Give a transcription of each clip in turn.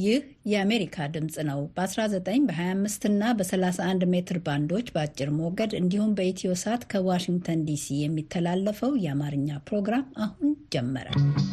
ይህ የአሜሪካ ድምፅ ነው። በ19 በ25 እና በ31 ሜትር ባንዶች በአጭር ሞገድ እንዲሁም በኢትዮ ሳት ከዋሽንግተን ዲሲ የሚተላለፈው የአማርኛ ፕሮግራም አሁን ጀመረ።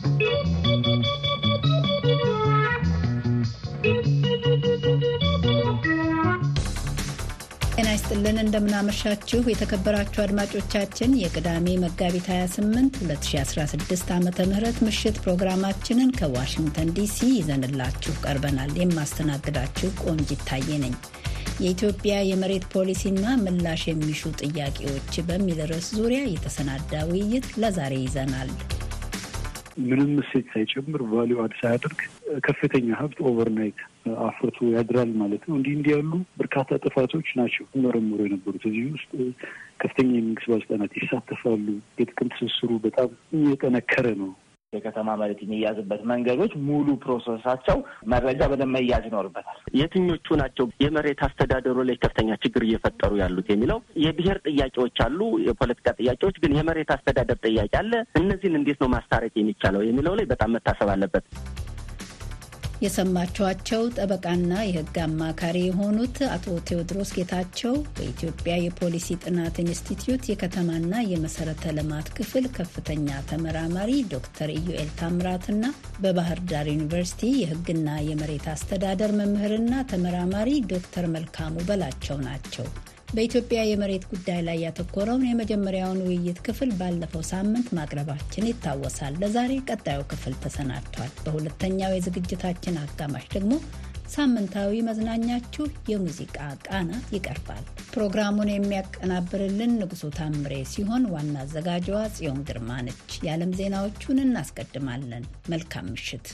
ጤና ይስጥልን፣ እንደምናመሻችሁ የተከበራችሁ አድማጮቻችን። የቅዳሜ መጋቢት 28 2016 ዓ.ም ምሽት ፕሮግራማችንን ከዋሽንግተን ዲሲ ይዘንላችሁ ቀርበናል። የማስተናግዳችሁ ቆንጂት ታዬ ነኝ። የኢትዮጵያ የመሬት ፖሊሲና ምላሽ የሚሹ ጥያቄዎች በሚል ርዕስ ዙሪያ የተሰናዳ ውይይት ለዛሬ ይዘናል። ምንም እሴት ሳይጨምር ቫሊዩ አድ ሳያደርግ ከፍተኛ ሀብት ኦቨርናይት አፍርቶ ያድራል ማለት ነው። እንዲህ ያሉ በርካታ ጥፋቶች ናቸው መረምሮ የነበሩት። እዚህ ውስጥ ከፍተኛ የመንግስት ባለስልጣናት ይሳተፋሉ። የጥቅም ትስስሩ በጣም እየጠነከረ ነው። የከተማ መሬት የሚያዝበት መንገዶች ሙሉ ፕሮሰሳቸው መረጃ በደንብ መያዝ ይኖርበታል። የትኞቹ ናቸው የመሬት አስተዳደሩ ላይ ከፍተኛ ችግር እየፈጠሩ ያሉት የሚለው የብሔር ጥያቄዎች አሉ፣ የፖለቲካ ጥያቄዎች፣ ግን የመሬት አስተዳደር ጥያቄ አለ። እነዚህን እንዴት ነው ማስታረቅ የሚቻለው የሚለው ላይ በጣም መታሰብ አለበት። የሰማችኋቸው ጠበቃና የሕግ አማካሪ የሆኑት አቶ ቴዎድሮስ ጌታቸው በኢትዮጵያ የፖሊሲ ጥናት ኢንስቲትዩት የከተማና የመሰረተ ልማት ክፍል ከፍተኛ ተመራማሪ ዶክተር ኢዩኤል ታምራትና በባህር ዳር ዩኒቨርሲቲ የሕግና የመሬት አስተዳደር መምህርና ተመራማሪ ዶክተር መልካሙ በላቸው ናቸው። በኢትዮጵያ የመሬት ጉዳይ ላይ ያተኮረውን የመጀመሪያውን ውይይት ክፍል ባለፈው ሳምንት ማቅረባችን ይታወሳል። ለዛሬ ቀጣዩ ክፍል ተሰናድቷል። በሁለተኛው የዝግጅታችን አጋማሽ ደግሞ ሳምንታዊ መዝናኛችሁ የሙዚቃ ቃና ይቀርባል። ፕሮግራሙን የሚያቀናብርልን ንጉሱ ታምሬ ሲሆን ዋና አዘጋጇ ጽዮን ግርማ ነች። የዓለም ዜናዎቹን እናስቀድማለን። መልካም ምሽት።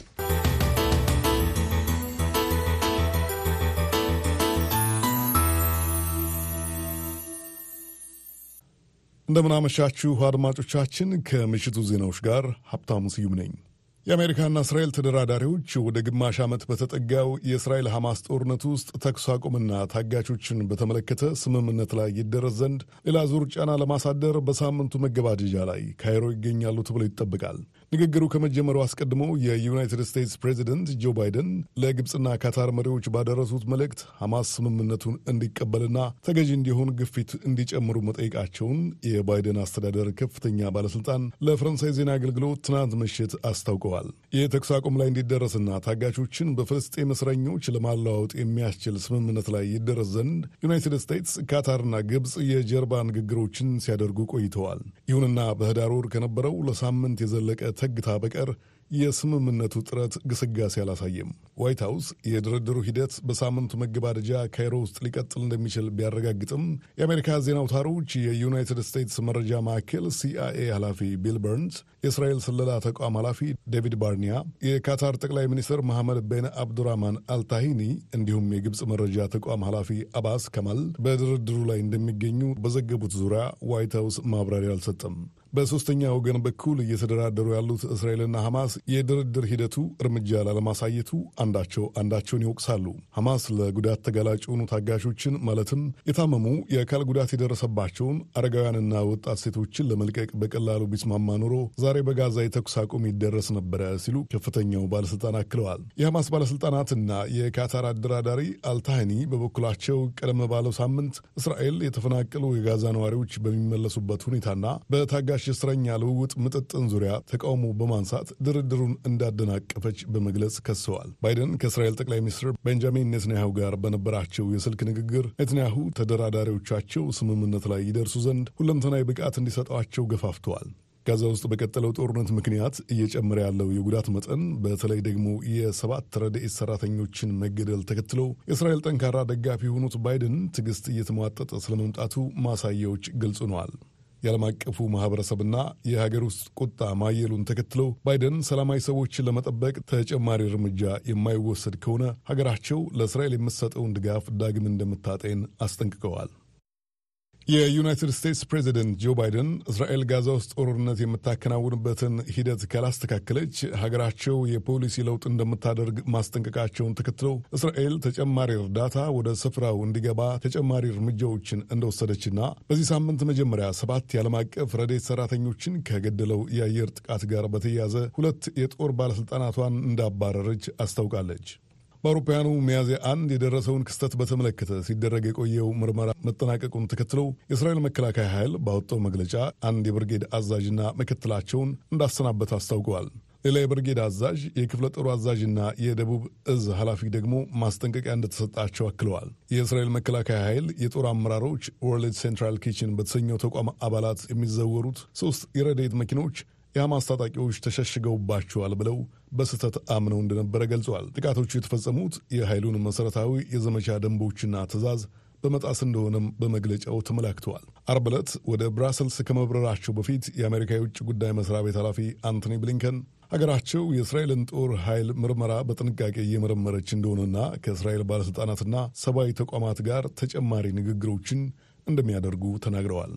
እንደምናመሻችሁ አድማጮቻችን፣ ከምሽቱ ዜናዎች ጋር ሀብታሙ ስዩም ነኝ። የአሜሪካና እስራኤል ተደራዳሪዎች ወደ ግማሽ ዓመት በተጠጋው የእስራኤል ሐማስ ጦርነት ውስጥ ተኩስ አቁምና ታጋቾችን በተመለከተ ስምምነት ላይ ይደረስ ዘንድ ሌላ ዙር ጫና ለማሳደር በሳምንቱ መገባደጃ ላይ ካይሮ ይገኛሉ ተብሎ ይጠበቃል። ንግግሩ ከመጀመሩ አስቀድሞ የዩናይትድ ስቴትስ ፕሬዚደንት ጆ ባይደን ለግብፅና ካታር መሪዎች ባደረሱት መልእክት ሐማስ ስምምነቱን እንዲቀበልና ተገዢ እንዲሆን ግፊት እንዲጨምሩ መጠየቃቸውን የባይደን አስተዳደር ከፍተኛ ባለሥልጣን ለፈረንሳይ ዜና አገልግሎት ትናንት ምሽት አስታውቀዋል። የተኩስ አቁም ላይ እንዲደረስና ታጋቾችን በፍልስጤም እስረኞች ለማለዋወጥ የሚያስችል ስምምነት ላይ ይደረስ ዘንድ ዩናይትድ ስቴትስ፣ ካታርና ግብፅ የጀርባ ንግግሮችን ሲያደርጉ ቆይተዋል። ይሁንና በህዳር ወር ከነበረው ለሳምንት የዘለቀ ተግታ በቀር የስምምነቱ ጥረት ግስጋሴ አላሳየም። ዋይት ሀውስ የድርድሩ ሂደት በሳምንቱ መገባደጃ ካይሮ ውስጥ ሊቀጥል እንደሚችል ቢያረጋግጥም የአሜሪካ ዜና አውታሮች የዩናይትድ ስቴትስ መረጃ ማዕከል ሲአይኤ ኃላፊ ቢል በርንስ፣ የእስራኤል ስለላ ተቋም ኃላፊ ዴቪድ ባርኒያ፣ የካታር ጠቅላይ ሚኒስትር መሐመድ ቤን አብዱራህማን አልታሂኒ እንዲሁም የግብፅ መረጃ ተቋም ኃላፊ አባስ ከማል በድርድሩ ላይ እንደሚገኙ በዘገቡት ዙሪያ ዋይት ሀውስ ማብራሪያ አልሰጠም። በሦስተኛ ወገን በኩል እየተደራደሩ ያሉት እስራኤልና ሐማስ የድርድር ሂደቱ እርምጃ ላለማሳየቱ አንዳቸውን ይወቅሳሉ። ሐማስ ለጉዳት ተጋላጭ የሆኑ ታጋሾችን ማለትም የታመሙ፣ የአካል ጉዳት የደረሰባቸውን አረጋውያንና ወጣት ሴቶችን ለመልቀቅ በቀላሉ ቢስማማ ኖሮ ዛሬ በጋዛ የተኩስ አቁም ይደረስ ነበረ ሲሉ ከፍተኛው ባለሥልጣን አክለዋል። የሐማስ ባለሥልጣናትና የካታር አደራዳሪ አልታህኒ በበኩላቸው ቀደም ባለው ሳምንት እስራኤል የተፈናቀሉ የጋዛ ነዋሪዎች በሚመለሱበት ሁኔታና በታጋሽ የእስረኛ ልውውጥ ምጥጥን ዙሪያ ተቃውሞ በማንሳት ድርድሩን እንዳደናቀፈች በመግለጽ ከሰዋል። ባይደን ከእስራኤል ጠቅላይ ሚኒስትር ቤንጃሚን ኔትንያሁ ጋር በነበራቸው የስልክ ንግግር ኔትንያሁ ተደራዳሪዎቻቸው ስምምነት ላይ ይደርሱ ዘንድ ሁለንተናዊ ብቃት እንዲሰጧቸው ገፋፍተዋል። ጋዛ ውስጥ በቀጠለው ጦርነት ምክንያት እየጨመረ ያለው የጉዳት መጠን በተለይ ደግሞ የ7 ረድኤት ሰራተኞችን መገደል ተከትለው የእስራኤል ጠንካራ ደጋፊ የሆኑት ባይደን ትዕግስት እየተሟጠጠ ስለመምጣቱ ማሳያዎች ግልጽ ሆነዋል። የዓለም አቀፉ ማህበረሰብና የሀገር ውስጥ ቁጣ ማየሉን ተከትለው ባይደን ሰላማዊ ሰዎችን ለመጠበቅ ተጨማሪ እርምጃ የማይወሰድ ከሆነ ሀገራቸው ለእስራኤል የምትሰጠውን ድጋፍ ዳግም እንደምታጤን አስጠንቅቀዋል። የዩናይትድ ስቴትስ ፕሬዚደንት ጆ ባይደን እስራኤል ጋዛ ውስጥ ጦርነት የምታከናውንበትን ሂደት ካላስተካከለች ሀገራቸው የፖሊሲ ለውጥ እንደምታደርግ ማስጠንቀቃቸውን ተከትለው እስራኤል ተጨማሪ እርዳታ ወደ ስፍራው እንዲገባ ተጨማሪ እርምጃዎችን እንደወሰደችና በዚህ ሳምንት መጀመሪያ 7 የዓለም አቀፍ ረድኤት ሰራተኞችን ከገደለው የአየር ጥቃት ጋር በተያያዘ 2 የጦር ባለሥልጣናቷን እንዳባረረች አስታውቃለች። በአውሮፓውያኑ ሚያዝያ 1 የደረሰውን ክስተት በተመለከተ ሲደረግ የቆየው ምርመራ መጠናቀቁን ተከትለው የእስራኤል መከላከያ ኃይል ባወጣው መግለጫ አንድ የብርጌድ አዛዥና ምክትላቸውን እንዳሰናበት አስታውቀዋል። ሌላ የብርጌድ አዛዥ፣ የክፍለ ጦሩ አዛዥና የደቡብ እዝ ኃላፊ ደግሞ ማስጠንቀቂያ እንደተሰጣቸው አክለዋል። የእስራኤል መከላከያ ኃይል የጦር አመራሮች ወርልድ ሴንትራል ኪችን በተሰኘው ተቋም አባላት የሚዘወሩት 3 የረድኤት መኪኖች የሐማስ ታጣቂዎች ተሸሽገውባቸዋል ብለው በስህተት አምነው እንደነበረ ገልጸዋል። ጥቃቶቹ የተፈጸሙት የኃይሉን መሠረታዊ የዘመቻ ደንቦችና ትዕዛዝ በመጣስ እንደሆነም በመግለጫው ተመላክተዋል። አርብ ዕለት ወደ ብራሰልስ ከመብረራቸው በፊት የአሜሪካ የውጭ ጉዳይ መስሪያ ቤት ኃላፊ አንቶኒ ብሊንከን ሀገራቸው የእስራኤልን ጦር ኃይል ምርመራ በጥንቃቄ እየመረመረች እንደሆነና ከእስራኤል ባለሥልጣናትና ሰብአዊ ተቋማት ጋር ተጨማሪ ንግግሮችን እንደሚያደርጉ ተናግረዋል።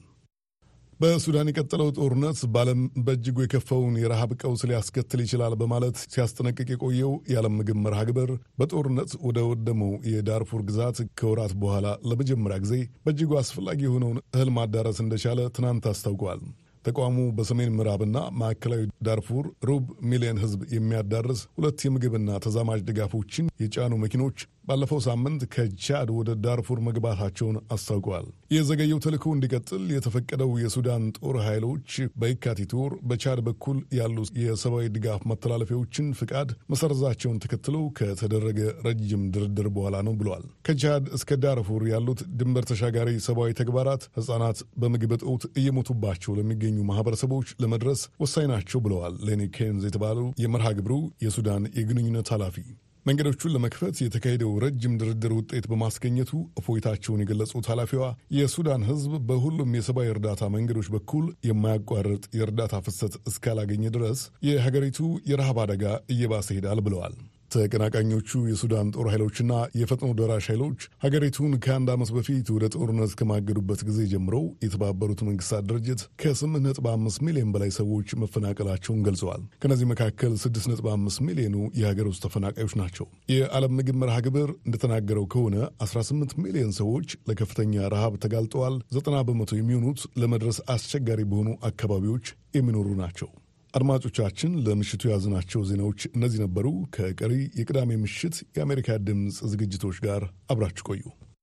በሱዳን የቀጠለው ጦርነት በዓለም በእጅጉ የከፋውን የረሃብ ቀውስ ሊያስከትል ይችላል በማለት ሲያስጠነቅቅ የቆየው የዓለም ምግብ መርሃ ግብር በጦርነት ወደ ወደመው የዳርፉር ግዛት ከወራት በኋላ ለመጀመሪያ ጊዜ በእጅጉ አስፈላጊ የሆነውን እህል ማዳረስ እንደቻለ ትናንት አስታውቋል። ተቋሙ በሰሜን ምዕራብና ማዕከላዊ ዳርፉር ሩብ ሚሊዮን ሕዝብ የሚያዳርስ 2 የምግብና ተዛማጅ ድጋፎችን የጫኑ መኪኖች ባለፈው ሳምንት ከቻድ ወደ ዳርፉር መግባታቸውን አስታውቀዋል። የዘገየው ተልዕኮ እንዲቀጥል የተፈቀደው የሱዳን ጦር ኃይሎች በየካቲት ወር በቻድ በኩል ያሉ የሰብአዊ ድጋፍ መተላለፊያዎችን ፍቃድ መሰረዛቸውን ተከትሎ ከተደረገ ረጅም ድርድር በኋላ ነው ብለዋል። ከቻድ እስከ ዳርፉር ያሉት ድንበር ተሻጋሪ ሰብአዊ ተግባራት ሕፃናት በምግብ እጦት እየሞቱባቸው ለሚገኙ ማህበረሰቦች ለመድረስ ወሳኝ ናቸው ብለዋል ሌኒ ኬንዝ የተባሉ የመርሃ ግብሩ የሱዳን የግንኙነት ኃላፊ። መንገዶቹን ለመክፈት የተካሄደው ረጅም ድርድር ውጤት በማስገኘቱ እፎይታቸውን የገለጹት ኃላፊዋ የሱዳን ሕዝብ በሁሉም የሰብአዊ እርዳታ መንገዶች በኩል የማያቋርጥ የእርዳታ ፍሰት እስካላገኘ ድረስ የሀገሪቱ የረሃብ አደጋ እየባሰ ሄዳል ብለዋል። ተቀናቃኞቹ የሱዳን ጦር ኃይሎችና የፈጥኖ ደራሽ ኃይሎች ሀገሪቱን ከ1 ዓመት በፊት ወደ ጦርነት ከማገዱበት ጊዜ ጀምሮ የተባበሩት መንግስታት ድርጅት ከ8.5 ሚሊዮን በላይ ሰዎች መፈናቀላቸውን ገልጸዋል። ከነዚህ መካከል 6.5 ሚሊዮኑ የሀገር ውስጥ ተፈናቃዮች ናቸው። የዓለም ምግብ መርሃ ግብር እንደተናገረው ከሆነ 18 ሚሊዮን ሰዎች ለከፍተኛ ረሃብ ተጋልጠዋል። 90 በመቶ የሚሆኑት ለመድረስ አስቸጋሪ በሆኑ አካባቢዎች የሚኖሩ ናቸው። አድማጮቻችን፣ ለምሽቱ የያዝናቸው ዜናዎች እነዚህ ነበሩ። ከቀሪ የቅዳሜ ምሽት የአሜሪካ ድምፅ ዝግጅቶች ጋር አብራችሁ ቆዩ።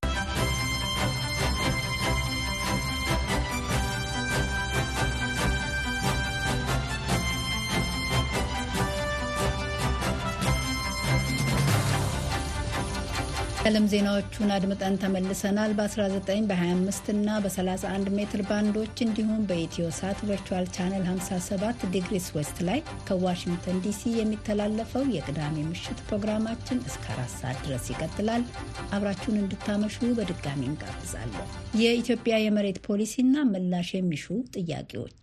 የዓለም ዜናዎቹን አድምጠን ተመልሰናል። በ19 በ25 እና በ31 ሜትር ባንዶች እንዲሁም በኢትዮ ሳት ቨርቹዋል ቻነል 57 ዲግሪስ ዌስት ላይ ከዋሽንግተን ዲሲ የሚተላለፈው የቅዳሜ ምሽት ፕሮግራማችን እስከ 4 ሰዓት ድረስ ይቀጥላል። አብራችሁን እንድታመሹ በድጋሚ እንጋብዛለን። የኢትዮጵያ የመሬት ፖሊሲና ምላሽ የሚሹ ጥያቄዎች።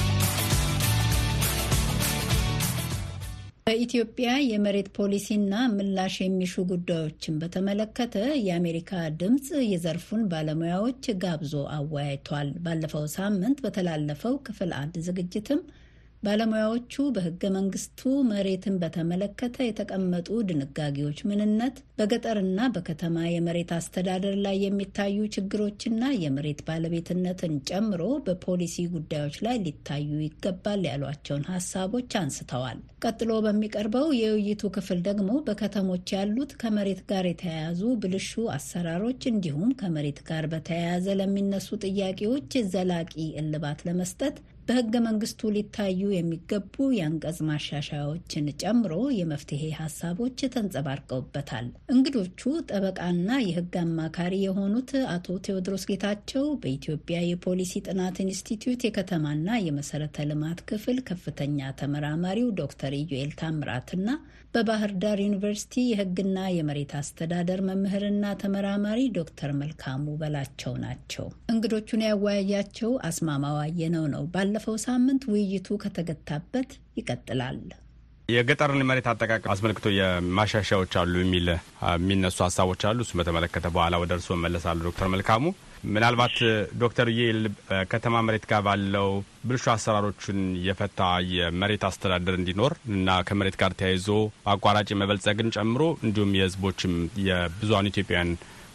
በኢትዮጵያ የመሬት ፖሊሲና ምላሽ የሚሹ ጉዳዮችን በተመለከተ የአሜሪካ ድምፅ የዘርፉን ባለሙያዎች ጋብዞ አወያይቷል። ባለፈው ሳምንት በተላለፈው ክፍል 1 ዝግጅትም ባለሙያዎቹ በሕገ መንግስቱ መሬትን በተመለከተ የተቀመጡ ድንጋጌዎች ምንነት፣ በገጠርና በከተማ የመሬት አስተዳደር ላይ የሚታዩ ችግሮችና የመሬት ባለቤትነትን ጨምሮ በፖሊሲ ጉዳዮች ላይ ሊታዩ ይገባል ያሏቸውን ሀሳቦች አንስተዋል። ቀጥሎ በሚቀርበው የውይይቱ ክፍል ደግሞ በከተሞች ያሉት ከመሬት ጋር የተያያዙ ብልሹ አሰራሮች እንዲሁም ከመሬት ጋር በተያያዘ ለሚነሱ ጥያቄዎች ዘላቂ እልባት ለመስጠት በሕገ መንግስቱ ሊታዩ የሚገቡ የአንቀጽ ማሻሻያዎችን ጨምሮ የመፍትሄ ሀሳቦች ተንጸባርቀውበታል። እንግዶቹ ጠበቃና የሕግ አማካሪ የሆኑት አቶ ቴዎድሮስ ጌታቸው በኢትዮጵያ የፖሊሲ ጥናት ኢንስቲትዩት የከተማና የመሰረተ ልማት ክፍል ከፍተኛ ተመራማሪው ዶክተር ኢዩኤል ታምራትና በባህር ዳር ዩኒቨርሲቲ የሕግና የመሬት አስተዳደር መምህርና ተመራማሪ ዶክተር መልካሙ በላቸው ናቸው። እንግዶቹን ያወያያቸው አስማማው አየነው ነው። ባለፈው ሳምንት ውይይቱ ከተገታበት ይቀጥላል። የገጠርን መሬት አጠቃቀም አስመልክቶ የማሻሻያዎች አሉ የሚነሱ ሀሳቦች አሉ። እሱ በተመለከተ በኋላ ወደ እርስዎ መለሳሉ። ዶክተር መልካሙ ምናልባት ዶክተር ኢዩኤል ከተማ መሬት ጋር ባለው ብልሹ አሰራሮችን የፈታ የመሬት አስተዳደር እንዲኖር እና ከመሬት ጋር ተያይዞ አቋራጭ መበልጸግን ጨምሮ እንዲሁም የህዝቦችም የብዙሃኑ ኢትዮጵያውያን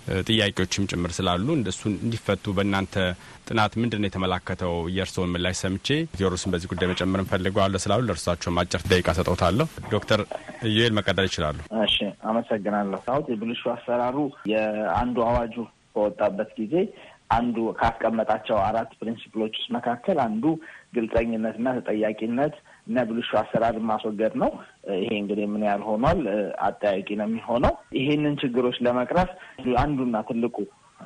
ጥያቄዎችም ጭምር ስላሉ እንደሱን እንዲፈቱ በእናንተ ጥናት ምንድነው የተመላከተው? የእርስዎን ምላሽ ሰምቼ ቴዎድሮስን በዚህ ጉዳይ መጨመር እንፈልጋለሁ ስላሉ ለእርሳቸው አጭር ደቂቃ ሰጥዎታለሁ። ዶክተር ኢዩኤል መቀጠል ይችላሉ። እሺ፣ አመሰግናለሁ። አሁን የብልሹ አሰራሩ የአንዱ አዋጁ በወጣበት ጊዜ አንዱ ካስቀመጣቸው 4 ፕሪንሲፕሎች ውስጥ መካከል አንዱ ግልጸኝነትና ተጠያቂነት እና ብልሹ አሰራርን ማስወገድ ነው። ይሄ እንግዲህ ምን ያህል ሆኗል አጠያቂ ነው የሚሆነው። ይሄንን ችግሮች ለመቅረፍ አንዱና ትልቁ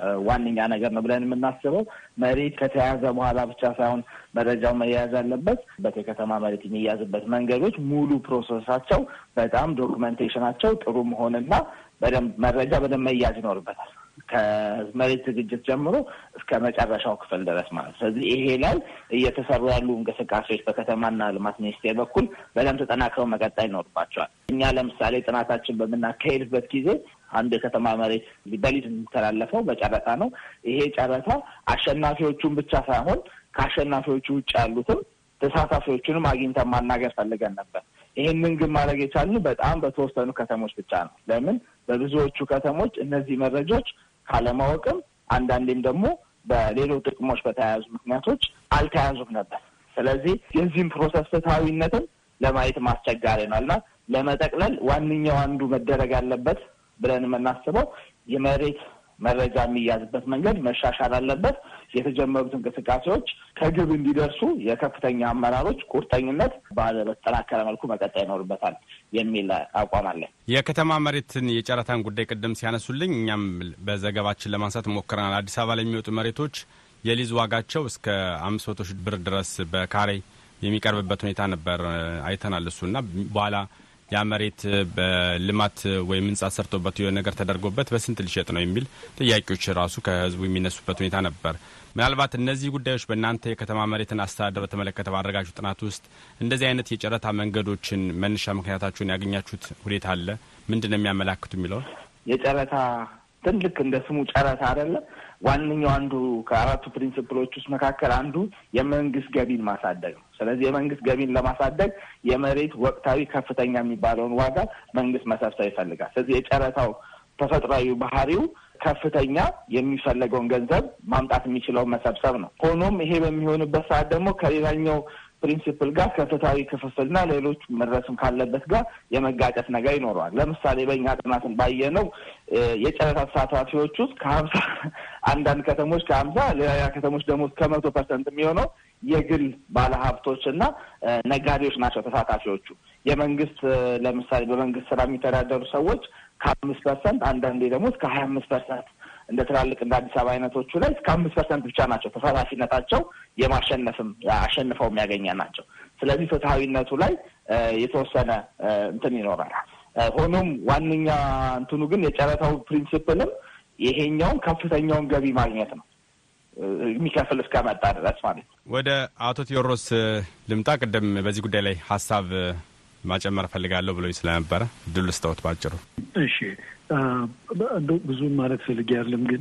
ዋነኛ ነገር ነው ብለን የምናስበው መሬት ከተያዘ በኋላ ብቻ ሳይሆን መረጃው መያዝ አለበት። በከተማ መሬት የሚያዝበት መንገዶች ሙሉ ፕሮሰሳቸው በጣም ዶክመንቴሽናቸው ጥሩ መሆንና መረጃ በደንብ መያዝ ይኖርበታል። ከመሬት ዝግጅት ጀምሮ እስከ መጨረሻው ክፍል ድረስ ማለት። ስለዚህ ይሄ ላይ እየተሰሩ ያሉ እንቅስቃሴዎች በከተማና ልማት ሚኒስቴር በኩል በደንብ ተጠናክረው መቀጠል ይኖርባቸዋል። እኛ ለምሳሌ ጥናታችን በምናካሄድበት ጊዜ አንድ የከተማ መሬት በሊዝ የሚተላለፈው በጨረታ ነው። ይሄ ጨረታ አሸናፊዎቹን ብቻ ሳይሆን ከአሸናፊዎቹ ውጭ ያሉትም ተሳታፊዎቹንም አግኝተን ማናገር ፈልገን ነበር። ይሄንን ግን ማድረግ የቻልነው በጣም በተወሰኑ ከተሞች ብቻ ነው። ለምን? በብዙዎቹ ከተሞች እነዚህ መረጃዎች ካለማወቅም አንዳንዴም ደግሞ በሌሎች ጥቅሞች በተያያዙ ምክንያቶች አልተያዙም ነበር። ስለዚህ የዚህም ፕሮሰስ ፍትሐዊነትን ለማየት ማስቸጋሪ ነው እና ለመጠቅለል ዋነኛው አንዱ መደረግ አለበት ብለን የምናስበው የመሬት መረጃ የሚያዝበት መንገድ መሻሻል አለበት። የተጀመሩት እንቅስቃሴዎች ከግብ እንዲደርሱ የከፍተኛ አመራሮች ቁርጠኝነት በተጠናከረ መልኩ መቀጠል ይኖርበታል የሚል አቋም አለ። የከተማ መሬትን የጨረታን ጉዳይ ቅድም ሲያነሱልኝ እኛም በዘገባችን ለማንሳት ሞክረናል። አዲስ አበባ ላይ የሚወጡ መሬቶች የሊዝ ዋጋቸው እስከ 500 ሺህ ብር ድረስ በካሬ የሚቀርብበት ሁኔታ ነበር አይተናል። እሱና በኋላ ያ መሬት በልማት ወይም ህንጻ ሰርቶበት የሆነ ነገር ተደርጎበት በስንት ሊሸጥ ነው የሚል ጥያቄዎች ራሱ ከህዝቡ የሚነሱበት ሁኔታ ነበር። ምናልባት እነዚህ ጉዳዮች በእናንተ የከተማ መሬትን አስተዳደር በተመለከተ ባደረጋችሁ ጥናት ውስጥ እንደዚህ አይነት የጨረታ መንገዶችን መነሻ ምክንያታችሁን ያገኛችሁት ሁኔታ አለ? ምንድን ነው የሚያመላክቱ የሚለው የጨረታ ትልቅ እንደ ስሙ ጨረታ አይደለም። ዋነኛው አንዱ ከ4ቱ ፕሪንሲፕሎች ውስጥ መካከል አንዱ የመንግስት ገቢን ማሳደግ ነው። ስለዚህ የመንግስት ገቢን ለማሳደግ የመሬት ወቅታዊ ከፍተኛ የሚባለውን ዋጋ መንግስት መሰብሰብ ይፈልጋል። ስለዚህ የጨረታው ተፈጥሯዊ ባህሪው ከፍተኛ የሚፈለገውን ገንዘብ ማምጣት የሚችለውን መሰብሰብ ነው። ሆኖም ይሄ በሚሆንበት ሰዓት ደግሞ ከሌላኛው ፕሪንሲፕል ጋር ከፍትሃዊ ክፍፍልና ሌሎች መድረስም ካለበት ጋር የመጋጨት ነገር ይኖረዋል። ለምሳሌ በእኛ ጥናትን ባየነው የጨረታ ተሳታፊዎች ውስጥ ከ50 አንዳንድ ከተሞች ከ50 ሌላ ከተሞች ደግሞ ከ100% የሚሆነው የግል ባለሀብቶችና ነጋዴዎች ናቸው ተሳታፊዎቹ። የመንግስት ለምሳሌ በመንግስት ስራ የሚተዳደሩ ሰዎች ከ5% አንዳንዴ ደግሞ እስከ 25% እንደ ትላልቅ እንደ አዲስ አበባ አይነቶቹ ላይ እስከ 5% ብቻ ናቸው ተሳታፊነታቸው የማሸነፍም አሸንፈው የሚያገኛ ናቸው። ስለዚህ ፍትሐዊነቱ ላይ የተወሰነ እንትን ይኖራል። ሆኖም ዋነኛ እንትኑ ግን የጨረታው ፕሪንሲፕልም ይሄኛውን ከፍተኛውን ገቢ ማግኘት ነው የሚከፍል እስከመጣ ድረስ ማለት ነው። ወደ አቶ ቴዎድሮስ ልምጣ። ቅድም በዚህ ጉዳይ ላይ ሀሳብ ማጨመር ፈልጋለሁ ብሎኝ ስለነበረ ድል ስታውት ባጭሩ። እሺ ብዙ ማለት ፈልጌ አይደለም፣ ግን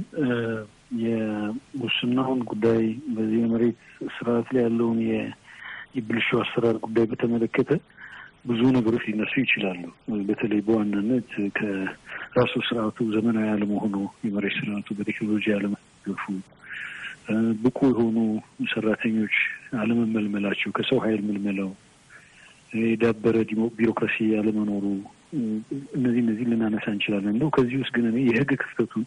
የሙስናውን ጉዳይ በዚህ የመሬት ስርዓት ላይ ያለውን የብልሹ አሰራር ጉዳይ በተመለከተ ብዙ ነገሮች ሊነሱ ይችላሉ። በተለይ በዋናነት ከራሱ ስርዓቱ ዘመናዊ አለመሆኑ፣ የመሬት ስርዓቱ በቴክኖሎጂ አለመደገፉ፣ ብቁ የሆኑ ሰራተኞች አለመመልመላቸው፣ ከሰው ኃይል ምልመላው፣ የዳበረ ቢሮክራሲ አለመኖሩ፣ እነዚህ ልናነሳ እንችላለን። እንደው ከዚህ ውስጥ ግን እኔ የህግ ክፍተቱን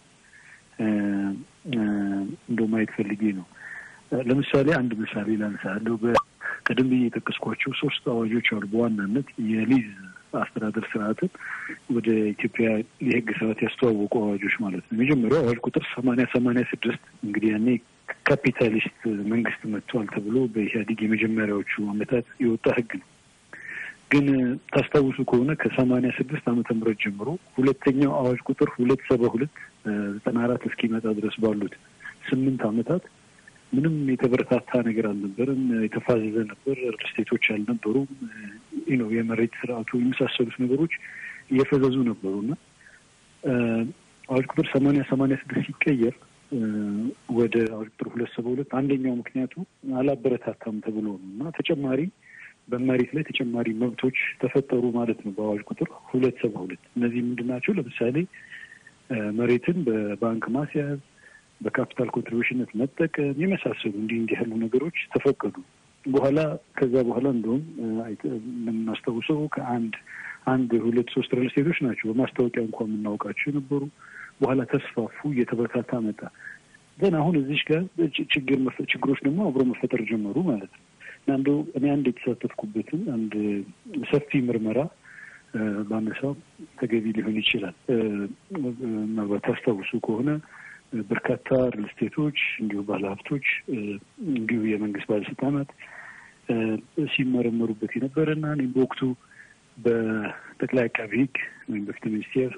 እንደው ማየት ፈልጌ ነው። ለምሳሌ አንድ ምሳሌ ላንሳ። እንደው ቀደም ብዬ የጠቀስኳቸው 3 አዋጆች አሉ። በዋናነት የሊዝ አስተዳደር ስርዓትን ወደ ኢትዮጵያ የህግ ስርዓት ያስተዋወቁ አዋጆች ማለት ነው። የመጀመሪያው አዋጅ ቁጥር 8086 እንግዲህ ያኔ ካፒታሊስት መንግስት መጥቷል ተብሎ በኢህአዴግ የመጀመሪያዎቹ ዓመታት የወጣ ህግ ነው። ግን ታስታውሱ ከሆነ ከ86 ዓመተ ምህረት ጀምሮ ሁለተኛው አዋጅ ቁጥር 272 94 እስኪመጣ ድረስ ባሉት 8 ዓመታት ምንም የተበረታታ ነገር አልነበረም። የተፋዘዘ ነበር። ሪልስቴቶች አልነበሩም። የመሬት ስርዓቱ የመሳሰሉት ነገሮች እየፈዘዙ ነበሩና አዋጅ ቁጥር 8086 ሲቀየር ወደ አዋጅ ቁጥር 272 አንደኛው ምክንያቱ አላበረታታም ተብሎ ነው እና ተጨማሪ በመሬት ላይ ተጨማሪ መብቶች ተፈጠሩ ማለት ነው። በአዋጅ ቁጥር 272 እነዚህ ምንድን ናቸው? ለምሳሌ መሬትን በባንክ ማስያዝ፣ በካፒታል ኮንትሪቢዩሽንነት መጠቀም የመሳሰሉ እንዲህ ያሉ ነገሮች ተፈቀዱ። ከዛ በኋላ እንደውም የምናስታውሰው ከአንድ 2-3 ሪል ስቴቶች ናቸው በማስታወቂያ እንኳን የምናውቃቸው የነበሩ። በኋላ ተስፋፉ፣ እየተበታታ መጣ። ግን አሁን እዚህ ጋር ችግሮች ደግሞ አብሮ መፈጠር ጀመሩ ማለት ነው። እና እንደው እኔ አንድ የተሳተፍኩበትን አንድ ሰፊ ምርመራ ባነሳው ተገቢ ሊሆን ይችላል። ምናልባት ታስታውሱ ከሆነ በርካታ ሪል ስቴቶች እንዲሁ ባለሀብቶች እንዲሁ የመንግስት ባለስልጣናት ሲመረመሩበት የነበረና እኔም በወቅቱ በጠቅላይ አቃቢ ሕግ ወይም በፍትህ ሚኒስቴር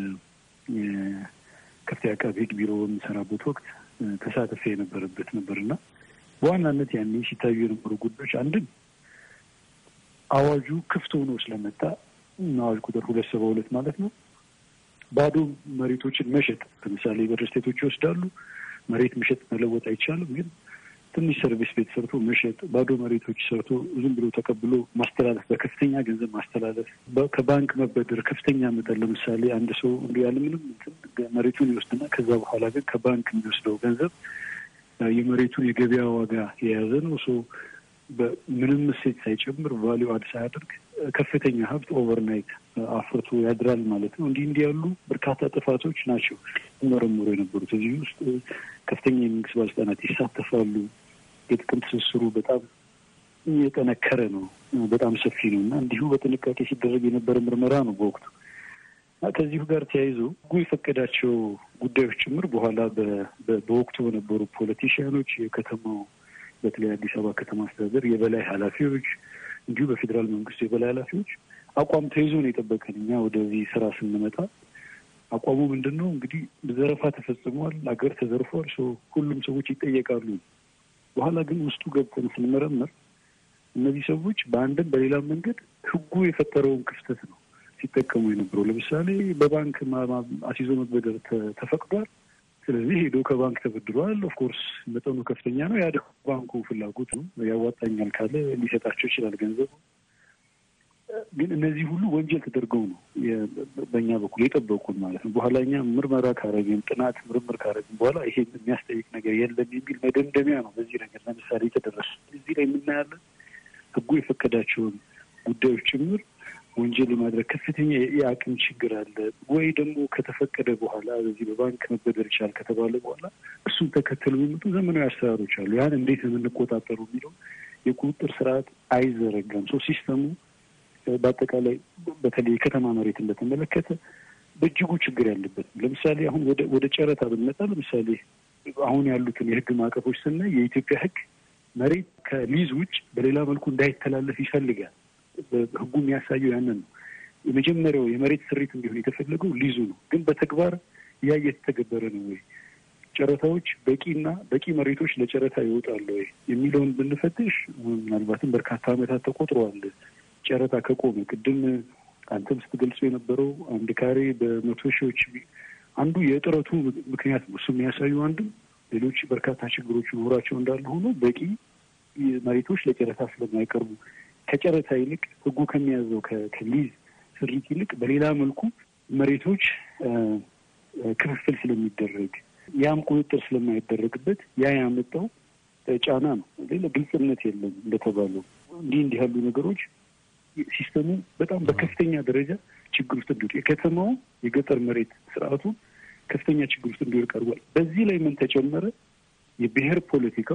ከፍተኛ አቃቢ ሕግ ቢሮ በሚሰራበት ወቅት ተሳትፌ የነበረበት ነበርና በዋናነት ያኔ ሲታዩ የነበሩ ጉዳዮች አንድም አዋጁ ክፍት ሆኖ ስለመጣ አዋጅ ቁጥር 272 ማለት ነው። ባዶ መሬቶችን መሸጥ ለምሳሌ ሪል ስቴቶች ይወስዳሉ። መሬት መሸጥ መለወጥ አይቻልም። ግን ትንሽ ሰርቪስ ቤት ሰርቶ መሸጥ፣ ባዶ መሬቶች ሰርቶ ዝም ብሎ ተቀብሎ ማስተላለፍ፣ በከፍተኛ ገንዘብ ማስተላለፍ፣ ከባንክ መበደር ከፍተኛ መጠን ለምሳሌ አንድ ሰው እንዲሁ ያለምንም መሬቱን ይወስድና ከዛ በኋላ ግን ከባንክ የሚወስደው ገንዘብ የመሬቱን የገበያ ዋጋ የያዘ ነው። ምንም እሴት ሳይጨምር ቫሊዩ አድ ሳያደርግ ከፍተኛ ሀብት ኦቨርናይት አፍርቶ ያድራል ማለት ነው። እንዲህ ያሉ በርካታ ጥፋቶች ናቸው መረምሮ የነበሩት። እዚህ ውስጥ ከፍተኛ የመንግስት ባለስልጣናት ይሳተፋሉ። የጥቅም ትስስሩ በጣም የጠነከረ ነው፣ በጣም ሰፊ ነው እና እንዲሁ በጥንቃቄ ሲደረግ የነበረ ምርመራ ነው በወቅቱ። ከዚሁ ጋር ተያይዞ ሕጉ የፈቀዳቸው ጉዳዮች ጭምር በኋላ በወቅቱ በነበሩ ፖለቲሽያኖች፣ የከተማው በተለይ አዲስ አበባ ከተማ አስተዳደር የበላይ ኃላፊዎች እንዲሁ በፌዴራል መንግስቱ የበላይ ኃላፊዎች አቋም ተይዞ ነው የጠበቀን። እኛ ወደዚህ ስራ ስንመጣ አቋሙ ምንድን ነው? እንግዲህ ዘረፋ ተፈጽሟል፣ አገር ተዘርፏል፣ ሁሉም ሰዎች ይጠየቃሉ። በኋላ ግን ውስጡ ገብተን ስንመረመር እነዚህ ሰዎች በአንድም በሌላ መንገድ ሕጉ የፈጠረውን ክፍተት ነው ሲጠቀሙ የነበረው። ለምሳሌ በባንክ አስይዞ መበደር ተፈቅዷል። ስለዚህ ሄዶ ከባንክ ተበድሯል። ኦፍኮርስ መጠኑ ከፍተኛ ነው። ያ ባንኩ ፍላጎት ነው፣ ያዋጣኛል ካለ ሊሰጣቸው ይችላል ገንዘቡ። ግን እነዚህ ሁሉ ወንጀል ተደርገው ነው በእኛ በኩል የጠበቁን ማለት ነው። በኋላ እኛ ምርመራ ካረግን፣ ምርምር ካረግን በኋላ ይሄ የሚያስጠይቅ ነገር የለም የሚል መደምደሚያ ነው በዚህ ነገር ለምሳሌ የተደረሰ። እዚህ ላይ የምናያለን ሕጉ የፈቀዳቸውን ጉዳዮች ጭምር ወንጀል የማድረግ ከፍተኛ የአቅም ችግር አለ ወይ ደግሞ ከተፈቀደ በኋላ በዚህ በባንክ መበደር ይቻላል ከተባለ በኋላ እሱን ተከትሎ የሚመጡ ዘመናዊ አሰራሮች አሉ። ያን እንዴት ነው የምንቆጣጠሩ የሚለው የቁጥጥር ስርዓት አይዘረጋም። ሲስተሙ በአጠቃላይ በተለይ የከተማ መሬትን በተመለከተ በእጅጉ ችግር ያለበት። ለምሳሌ አሁን ወደ ጨረታ ብንመጣ ለምሳሌ አሁን ያሉትን የህግ ማዕቀፎች ስናይ የኢትዮጵያ ህግ መሬት ከሊዝ ውጭ በሌላ መልኩ እንዳይተላለፍ ይፈልጋል። ህጉ የሚያሳየው ያንን ነው። የመጀመሪያው የመሬት ስሪት እንዲሆን የተፈለገው ሊዙ ነው። ግን በተግባር ያ እየተተገበረ ነው ወይ? ጨረታዎች በቂ መሬቶች ለጨረታ ይወጣሉ ወይ የሚለውን ብንፈትሽ ምናልባትም በርካታ ዓመታት ተቆጥረዋል። ጨረታ ከቆመ ቅድም አንተም ስትገልጹ የነበረው አንድ ካሬ በመቶ ሺዎች አንዱ የጥረቱ ምክንያት ነው። እሱ የሚያሳዩ አንድም ሌሎች በርካታ ችግሮች ኖራቸው እንዳለ ሆኖ በቂ መሬቶች ለጨረታ ስለማይቀርቡ ከጨረታ ይልቅ ህጉ ከሚያዘው ከሊዝ ስሪት ይልቅ በሌላ መልኩ መሬቶች ክፍፍል ስለሚደረግ ያም ቁጥጥር ስለማይደረግበት ያመጣው ጫና ነው። ሌላ ግልጽነት የለም። እንደተባለው እንዲህ ያሉ ነገሮች ሲስተሙ በጣም በከፍተኛ ደረጃ ችግር ውስጥ እንዲወድቅ የከተማው የገጠር መሬት ስርዓቱ ከፍተኛ ችግር ውስጥ እንዲወድቅ አድርጓል። በዚህ ላይ ምን ተጨመረ? የብሔር ፖለቲካው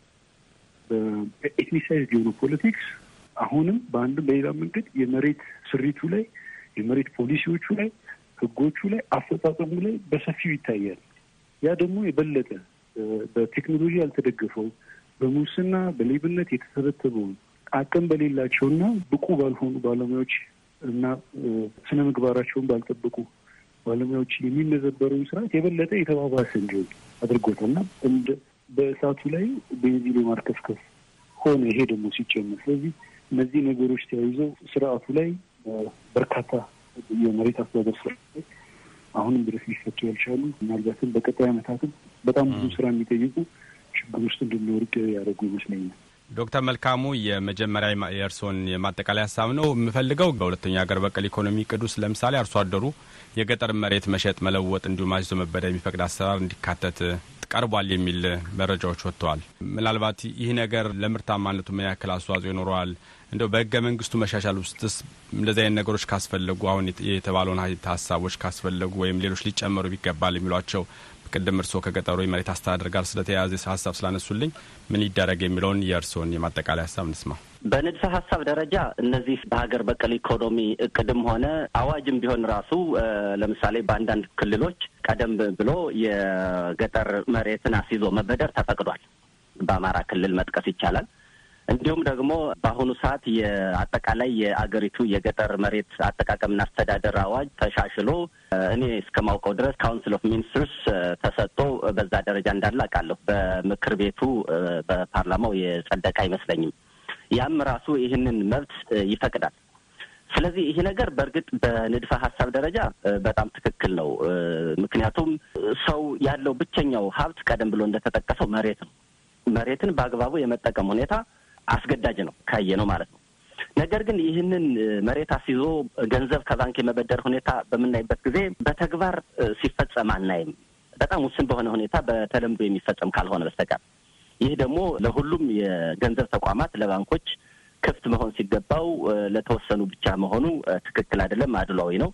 በኤትኒሳይዝድ የሆኑ ፖለቲክስ አሁንም በአንድም በሌላ መንገድ የመሬት ስሪቱ ላይ የመሬት ፖሊሲዎቹ ላይ ህጎቹ ላይ አፈጻጸሙ ላይ በሰፊው ይታያል። ያ ደግሞ የበለጠ በቴክኖሎጂ ያልተደገፈው በሙስና በሌብነት የተሰበተበው አቅም በሌላቸውና ብቁ ባልሆኑ ባለሙያዎች እና ስነ ምግባራቸውን ባልጠበቁ ባለሙያዎች የሚመዘበረውን ስርዓት የበለጠ የተባባሰ እንዲሆን አድርጎታልና በእሳቱ ላይ ቤንዚን የማርከፍከፍ ሆነ። ይሄ ደግሞ ሲጨመር ስለዚህ እነዚህ ነገሮች ተያይዘው ስርዓቱ ላይ በርካታ የመሬት አስተዳደር ስራ አሁንም ድረስ ሊፈቱ ያልቻሉ ምናልባትም በቀጣይ ዓመታትም በጣም ብዙ ስራ የሚጠይቁ ችግር ውስጥ እንድንወርድ ያደረጉ ይመስለኛል። ዶክተር መልካሙ የመጀመሪያ የእርሶን የማጠቃለያ ሀሳብ ነው የምፈልገው። በሁለተኛ ሀገር በቀል ኢኮኖሚ ቅዱስ ለምሳሌ አርሶ አደሩ የገጠር መሬት መሸጥ መለወጥ እንዲሁም አዝዞ መበደር የሚፈቅድ አሰራር እንዲካተት ቀርቧል የሚል መረጃዎች ወጥተዋል። ምናልባት ይህ ነገር ለምርታማነቱ ምን ያክል አስተዋጽኦ ይኖረዋል? እንደው በህገ መንግስቱ መሻሻል ውስጥስ እንደዚህ አይነት ነገሮች ካስፈለጉ አሁን የተባለውን ሀሳቦች ካስፈለጉ ወይም ሌሎች ሊጨመሩ ይገባል የሚሏቸው ቅድም እርስዎ ከገጠሩ የመሬት አስተዳደር ጋር ስለተያያዘ ሀሳብ ስላነሱልኝ ምን ይደረግ የሚለውን የእርስዎን የማጠቃለያ ሀሳብ እንስማ። በንድፈ ሀሳብ ደረጃ እነዚህ በሀገር በቀል ኢኮኖሚ እቅድም ሆነ አዋጅም ቢሆን ራሱ ለምሳሌ በአንዳንድ ክልሎች ቀደም ብሎ የገጠር መሬትን አስይዞ መበደር ተፈቅዷል። በአማራ ክልል መጥቀስ ይቻላል። እንዲሁም ደግሞ በአሁኑ ሰዓት የአጠቃላይ የአገሪቱ የገጠር መሬት አጠቃቀምና አስተዳደር አዋጅ ተሻሽሎ እኔ እስከማውቀው ድረስ ካውንስል ኦፍ ሚኒስትርስ ተሰጥቶ በዛ ደረጃ እንዳለ አውቃለሁ። በምክር ቤቱ በፓርላማው የጸደቀ አይመስለኝም። ያም ራሱ ይህንን መብት ይፈቅዳል። ስለዚህ ይሄ ነገር በእርግጥ በንድፈ ሀሳብ ደረጃ በጣም ትክክል ነው። ምክንያቱም ሰው ያለው ብቸኛው ሀብት ቀደም ብሎ እንደተጠቀሰው መሬት ነው። መሬትን በአግባቡ የመጠቀም ሁኔታ አስገዳጅ ነው ካየ ነው ማለት ነው። ነገር ግን ይህንን መሬት አስይዞ ገንዘብ ከባንክ የመበደር ሁኔታ በምናይበት ጊዜ በተግባር ሲፈጸም አናይም። በጣም ውስን በሆነ ሁኔታ በተለምዶ የሚፈጸም ካልሆነ በስተቀር ይህ ደግሞ ለሁሉም የገንዘብ ተቋማት ለባንኮች ክፍት መሆን ሲገባው ለተወሰኑ ብቻ መሆኑ ትክክል አይደለም፣ አድሏዊ ነው።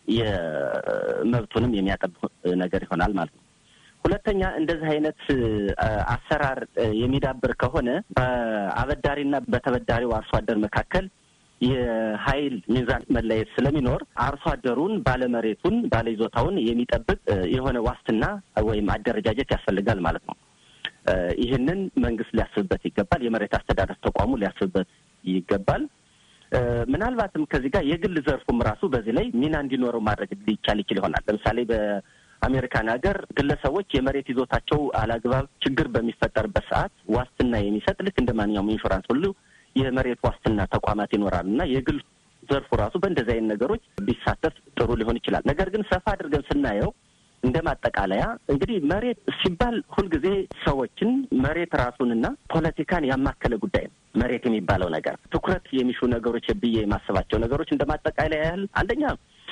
የመብቱንም የሚያጠብ ነገር ይሆናል ማለት ነው። ሁለተኛ እንደዚህ አይነት አሰራር የሚዳብር ከሆነ በአበዳሪና በተበዳሪው አርሶ አደር መካከል የኃይል ሚዛን መለየት ስለሚኖር አርሶ አደሩን ባለመሬቱን ባለይዞታውን የሚጠብቅ የሆነ ዋስትና ወይም አደረጃጀት ያስፈልጋል ማለት ነው። ይህንን መንግስት ሊያስብበት ይገባል። የመሬት አስተዳደር ተቋሙ ሊያስብበት ይገባል። ምናልባትም ከዚህ ጋር የግል ዘርፉም ራሱ በዚህ ላይ ሚና እንዲኖረው ማድረግ ሊቻል ይሆናል። ለምሳሌ በአሜሪካን ሀገር ግለሰቦች የመሬት ይዞታቸው አላግባብ ችግር በሚፈጠርበት ሰዓት ዋስትና የሚሰጥ ልክ እንደ ማንኛውም ኢንሹራንስ ሁሉ የመሬት ዋስትና ተቋማት ይኖራል እና የግል ዘርፉ ራሱ በእንደዚህ አይነት ነገሮች ቢሳተፍ ጥሩ ሊሆን ይችላል። ነገር ግን ሰፋ አድርገን ስናየው እንደ ማጠቃለያ እንግዲህ መሬት ሲባል ሁልጊዜ ሰዎችን መሬት ራሱንና ፖለቲካን ያማከለ ጉዳይ ነው። መሬት የሚባለው ነገር ትኩረት የሚሹ ነገሮች ብዬ የማስባቸው ነገሮች እንደ ማጠቃለያ ያህል አንደኛ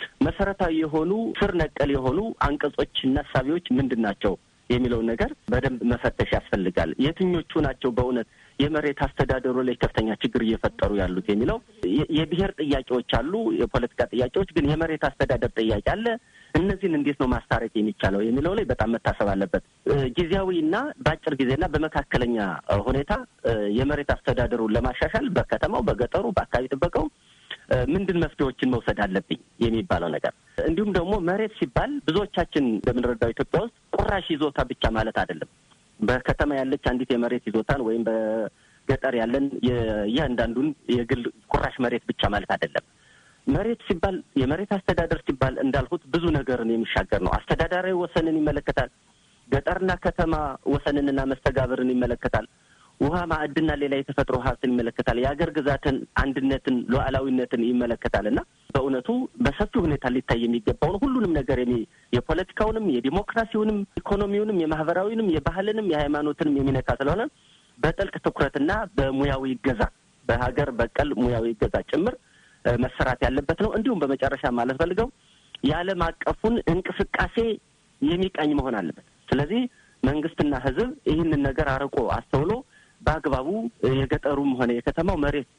መሰረታዊ የሆኑ ስር ነቀል የሆኑ አንቀጾችና እሳቤዎች ምንድን ናቸው የሚለውን ነገር በደንብ መፈተሽ ያስፈልጋል። የትኞቹ ናቸው በእውነት የመሬት አስተዳደሩ ላይ ከፍተኛ ችግር እየፈጠሩ ያሉት የሚለው የብሔር ጥያቄዎች አሉ፣ የፖለቲካ ጥያቄዎች፣ ግን የመሬት አስተዳደር ጥያቄ አለ። እነዚህን እንዴት ነው ማስታረቅ የሚቻለው የሚለው ላይ በጣም መታሰብ አለበት። ጊዜያዊና በአጭር ጊዜና በመካከለኛ ሁኔታ የመሬት አስተዳደሩን ለማሻሻል በከተማው፣ በገጠሩ፣ በአካባቢ ጥበቃው ምንድን መፍትሄዎችን መውሰድ አለብኝ የሚባለው ነገር። እንዲሁም ደግሞ መሬት ሲባል ብዙዎቻችን እንደምንረዳው ኢትዮጵያ ውስጥ ቁራሽ ይዞታ ብቻ ማለት አይደለም። በከተማ ያለች አንዲት የመሬት ይዞታን ወይም በገጠር ያለን የእያንዳንዱን የግል ቁራሽ መሬት ብቻ ማለት አይደለም። መሬት ሲባል የመሬት አስተዳደር ሲባል እንዳልኩት ብዙ ነገርን የሚሻገር ነው። አስተዳደራዊ ወሰንን ይመለከታል። ገጠርና ከተማ ወሰንንና መስተጋብርን ይመለከታል። ውሃ፣ ማዕድና ሌላ የተፈጥሮ ሀብትን ይመለከታል። የሀገር ግዛትን፣ አንድነትን፣ ሉዓላዊነትን ይመለከታል እና በእውነቱ በሰፊ ሁኔታ ሊታይ የሚገባውን ሁሉንም ነገር የፖለቲካውንም፣ የዲሞክራሲውንም፣ ኢኮኖሚውንም፣ የማህበራዊንም፣ የባህልንም፣ የሃይማኖትንም የሚነካ ስለሆነ በጥልቅ ትኩረትና በሙያዊ ይገዛ በሀገር በቀል ሙያዊ ይገዛ ጭምር መሰራት ያለበት ነው። እንዲሁም በመጨረሻ ማለት ፈልገው የዓለም አቀፉን እንቅስቃሴ የሚቃኝ መሆን አለበት። ስለዚህ መንግስትና ህዝብ ይህንን ነገር አርቆ አስተውሎ በአግባቡ የገጠሩም ሆነ የከተማው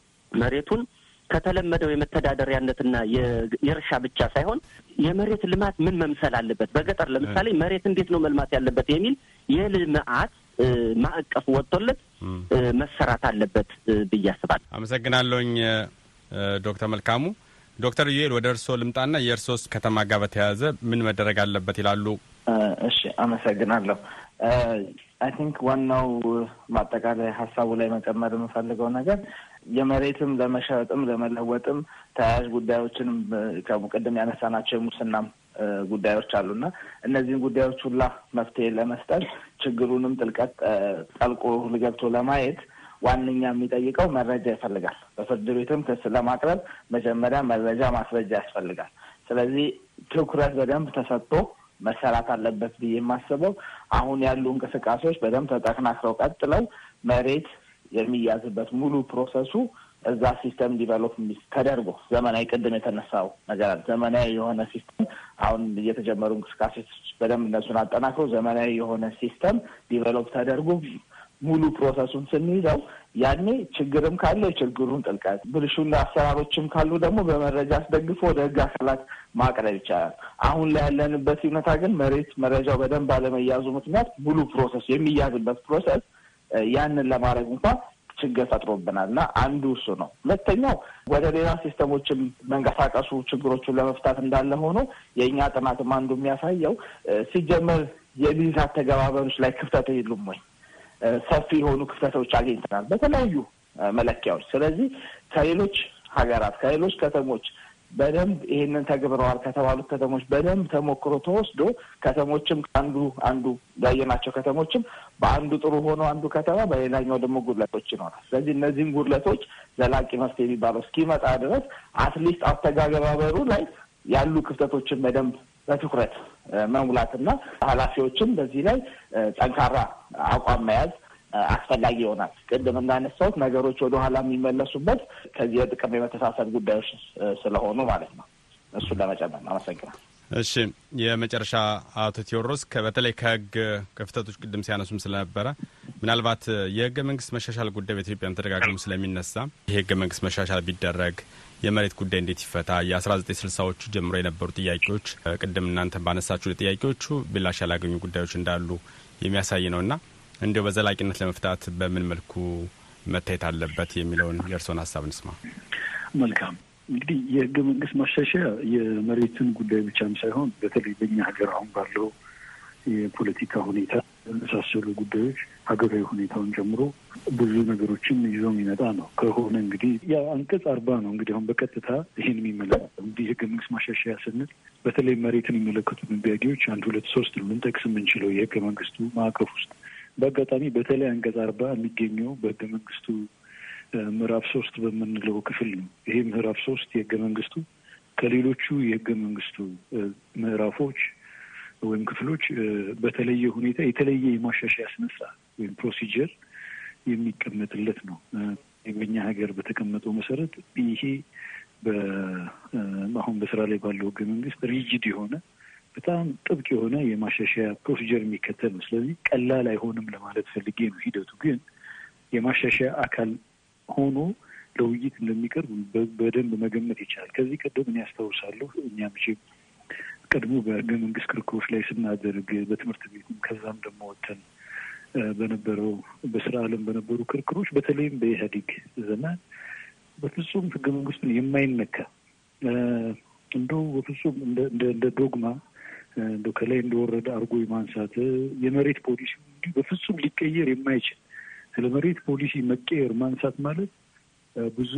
መሬቱን ከተለመደው የመተዳደሪያነትና የእርሻ ብቻ ሳይሆን የመሬት ልማት ምን መምሰል አለበት፣ በገጠር ለምሳሌ መሬት እንዴት ነው መልማት ያለበት የሚል የልማት ማዕቀፍ ወጥቶለት መሰራት አለበት ብዬ አስባለሁ። አመሰግናለሁኝ ዶክተር መልካሙ። ዶክተር ዩኤል ወደ እርስዎ ልምጣና የእርሶስ ከተማ ጋር በተያያዘ ምን መደረግ አለበት ይላሉ? እሺ፣ አመሰግናለሁ። አይ ቲንክ ዋናው ማጠቃለያ ሀሳቡ ላይ መጨመር የምፈልገው ነገር የመሬትም ለመሸጥም ለመለወጥም ተያያዥ ጉዳዮችንም ከቅድም ያነሳናቸው የሙስናም ጉዳዮች አሉና እነዚህን ጉዳዮች ሁላ መፍትሄ ለመስጠት ችግሩንም ጥልቀት ጠልቆ ገብቶ ለማየት ዋነኛ የሚጠይቀው መረጃ ይፈልጋል። በፍርድ ቤትም ክስ ለማቅረብ መጀመሪያ መረጃ ማስረጃ ያስፈልጋል። ስለዚህ ትኩረት በደንብ ተሰጥቶ መሰራት አለበት ብዬ የማስበው አሁን ያሉ እንቅስቃሴዎች በደንብ ተጠናክረው ቀጥለው መሬት የሚያዝበት ሙሉ ፕሮሰሱ እዛ ሲስተም ዲቨሎፕ ተደርጎ ዘመናዊ ቅድም የተነሳው ነገር ዘመናዊ የሆነ ሲስተም አሁን እየተጀመሩ እንቅስቃሴዎች በደንብ እነሱን አጠናክሮ ዘመናዊ የሆነ ሲስተም ዲቨሎፕ ተደርጎ ሙሉ ፕሮሰሱን ስንይዘው ያኔ ችግርም ካለ የችግሩን ጥልቀት ብልሹና አሰራሮችም ካሉ ደግሞ በመረጃ አስደግፎ ወደ ህግ አካላት ማቅረብ ይቻላል። አሁን ላይ ያለንበት ሁኔታ ግን መረጃው በደንብ ባለመያዙ ምክንያት ሙሉ ፕሮሰስ የሚያዝበት ፕሮሰስ ያንን ለማድረግ እንኳን ችግር ፈጥሮብናልና አንዱ እሱ ነው። ሁለተኛው ወደ ሌላ ሲስተሞችም መንቀሳቀሱ ችግሮቹን ለመፍታት እንዳለ ሆኖ የእኛ ጥናትም አንዱ የሚያሳየው ሲጀመር የሊዝ አተገባበሮች ላይ ክፍተት የሉም ወይ ሰፊ የሆኑ ክፍተቶች አግኝተናል በተለያዩ መለኪያዎች። ስለዚህ ከሌሎች ሀገራት ከሌሎች ከተሞች በደንብ ይሄንን ተግብረዋል ከተባሉት ከተሞች በደንብ ተሞክሮ ተወስዶ ከተሞችም አንዱ ያየናቸው ከተሞችም በአንዱ ጥሩ ሆኖ አንዱ ከተማ በሌላኛው ደግሞ ጉድለቶች ይኖራል። ስለዚህ እነዚህን ጉድለቶች ዘላቂ መፍትሄ የሚባለው እስኪመጣ ድረስ አትሊስት አተገባበሩ ላይ ያሉ ክፍተቶችን በደንብ በትኩረት መሙላትና ኃላፊዎችም በዚህ ላይ ጠንካራ አቋም መያዝ አስፈላጊ ይሆናል። ቅድም እንዳነሳሁት ነገሮች ወደ ኋላ የሚመለሱበት ከዚህ የጥቅም የመተሳሰብ ጉዳዮች ስለሆኑ ማለት ነው። እሱን ለመጨመር አመሰግናለሁ። እሺ፣ የመጨረሻ አቶ ቴዎድሮስ በተለይ ከህግ ክፍተቶች ቅድም ሲያነሱም ስለነበረ ምናልባት የህገ መንግስት መሻሻል ጉዳይ በኢትዮጵያም ተደጋግሞ ስለሚነሳ የህገ መንግስት መሻሻል ቢደረግ የመሬት ጉዳይ እንዴት ይፈታ? የ1960ዎቹ ጀምሮ የነበሩ ጥያቄዎች ቅድም እናንተ ባነሳችሁ ጥያቄዎቹ ምላሽ ያላገኙ ጉዳዮች እንዳሉ የሚያሳይ ነውና እንዲያው በዘላቂነት ለመፍታት በምን መልኩ መታየት አለበት የሚለውን የእርስዎን ሀሳብ እንስማ። መልካም። እንግዲህ የህገ መንግስት ማሻሻያ የመሬትን ጉዳይ ብቻም ሳይሆን በተለይ በእኛ ሀገር አሁን ባለው የፖለቲካ ሁኔታ የመሳሰሉ ጉዳዮች ሀገራዊ ሁኔታውን ጨምሮ ብዙ ነገሮችን ይዞ የሚመጣ ነው ከሆነ እንግዲህ አንቀጽ 40 ነው እንግዲህ አሁን በቀጥታ ይሄን የሚመለከተው። እንግዲህ ህገ መንግስት ማሻሻያ ስንል በተለይ መሬትን የሚመለከቱ ድንጋጌዎች 1፣ 2፣ 3 ልንጠቅስ የምንችለው የህገ መንግስቱ ማዕቀፍ ውስጥ በአጋጣሚ በተለይ አንቀጽ 40 የሚገኘው በህገ መንግስቱ ምዕራፍ 3 በምንለው ክፍል ነው። ይሄ ምዕራፍ 3 የህገ መንግስቱ ከሌሎቹ የህገ መንግስቱ ምዕራፎች ወይም ክፍሎች በተለየ ሁኔታ የተለየ የማሻሻያ ስነሳ ወይም ፕሮሲጀር የሚቀመጥለት ነው። በእኛ ሀገር በተቀመጠው መሰረት ይሄ አሁን በስራ ላይ ባለው ህገ መንግስት ሪጂድ የሆነ በጣም ጥብቅ የሆነ የማሻሻያ ፕሮሲጀር የሚከተል ነው። ስለዚህ ቀላል አይሆንም ለማለት ፈልጌ ነው። ሂደቱ ግን የማሻሻያ አካል ሆኖ ለውይይት እንደሚቀርብ በደንብ መገመት ይቻላል። ከዚህ ቀደም እኔ ያስታውሳለሁ እኛ ምሽም ቀድሞ በህገ መንግስት ክርክሮች ላይ ስናደርግ በትምህርት ቤትም ከዛም ደግሞ ወጥተን በነበረው በስራ ዓለም በነበሩ ክርክሮች በተለይም በኢህአዴግ ዘመን በፍጹም ህገ መንግስቱን የማይነካ እንደው በፍጹም እንደ ዶግማ እንደው ከላይ እንደወረደ አድርጎ የማንሳት የመሬት ፖሊሲ በፍጹም ሊቀየር የማይችል ስለ መሬት ፖሊሲ መቀየር ማንሳት ማለት ብዙ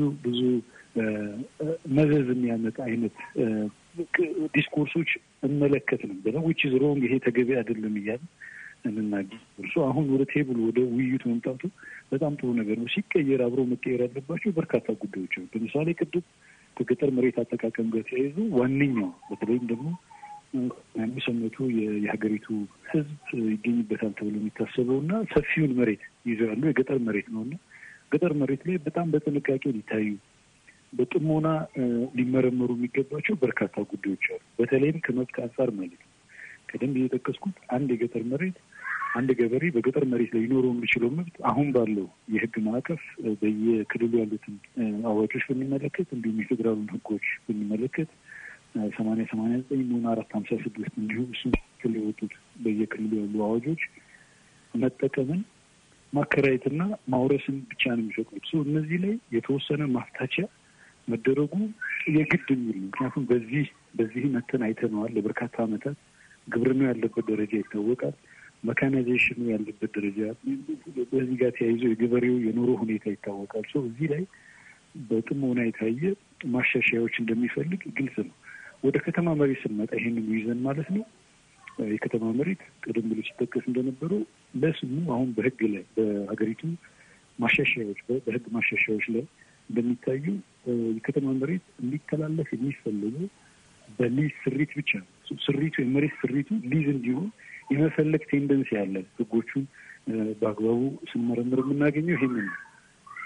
መዘዝ የሚያመጣ አይነት ዲስኮርሶች እንመለከት ነበር። which is wrong ይሄ ተገቢ አይደለም እያለ እንናገር። አሁን ወደ ቴብል ወደ ውይይቱ መምጣቱ በጣም ጥሩ ነገር ነው። ሲቀየር አብሮ መቀየር ያለባቸው በርካታ ጉዳዮች አሉ። ለምሳሌ ቅድም ከገጠር መሬት አጠቃቀም ጋር ተያይዞ ዋነኛው በተለይም ደግሞ 5% የሀገሪቱ ህዝብ ይገኝበታል ተብሎ የሚታሰበውና ሰፊውን መሬት ይዘው ያለው የገጠር መሬት ነውና ገጠር መሬት ላይ በጣም በጥንቃቄ ሊታዩ በጥሞና ሊመረመሩ የሚገባቸው በርካታ ጉዳዮች አሉ። በተለይም ከመብት አንጻር ማለት ነው። ቀደም ብዬ የጠቀስኩት አንድ ገበሬ በገጠር መሬት ላይ ሊኖረው የሚችለው መብት አሁን ባለው የህግ ማዕቀፍ በየክልሉ ያሉትን አዋጆች በሚመለከት እንዲሁም የፌዴራሉን ህጎች በሚመለከት 89 ሆነ 456 እንዲሁም እሱ ክልል የወጡት በየክልሉ ያሉ አዋጆች መጠቀምን ማከራየትና ማውረስን ብቻ ነው የሚፈቅዱት። እነዚህ ላይ የተወሰነ ማፍታቻ መደረጉ የግድ የሚል ነው። ምክንያቱም በዚህ መተን አይተነዋል። ለበርካታ ዓመታት ግብርናው ያለበት ደረጃ ይታወቃል። መካናይዜሽኑ ያለበት ደረጃ በዚህ ጋር ተያይዞ የገበሬው የኑሮ ሁኔታ ይታወቃል። እዚህ ላይ በጥሞና የታየ ማሻሻያዎች እንደሚፈልግ ግልጽ ነው። ወደ ከተማ መሬት ስንመጣ ይሄንን ይዘን ማለት ነው። የከተማ መሬት ቀደም ብሎ ሲጠቀስ እንደነበረው ለስሙ አሁን በህግ ላይ በሀገሪቱ ማሻሻያዎች በህግ ማሻሻያዎች ላይ እንደሚታዩ የከተማ መሬት እንዲተላለፍ የሚፈልገው በሊዝ ስሪት ብቻ ነው። ስሪቱ የመሬት ስሪቱ ሊዝ እንዲሆን የመፈለግ ቴንደንሲ ያለ ህጎቹን በአግባቡ ስንመረምር የምናገኘው ይሄንን ነው።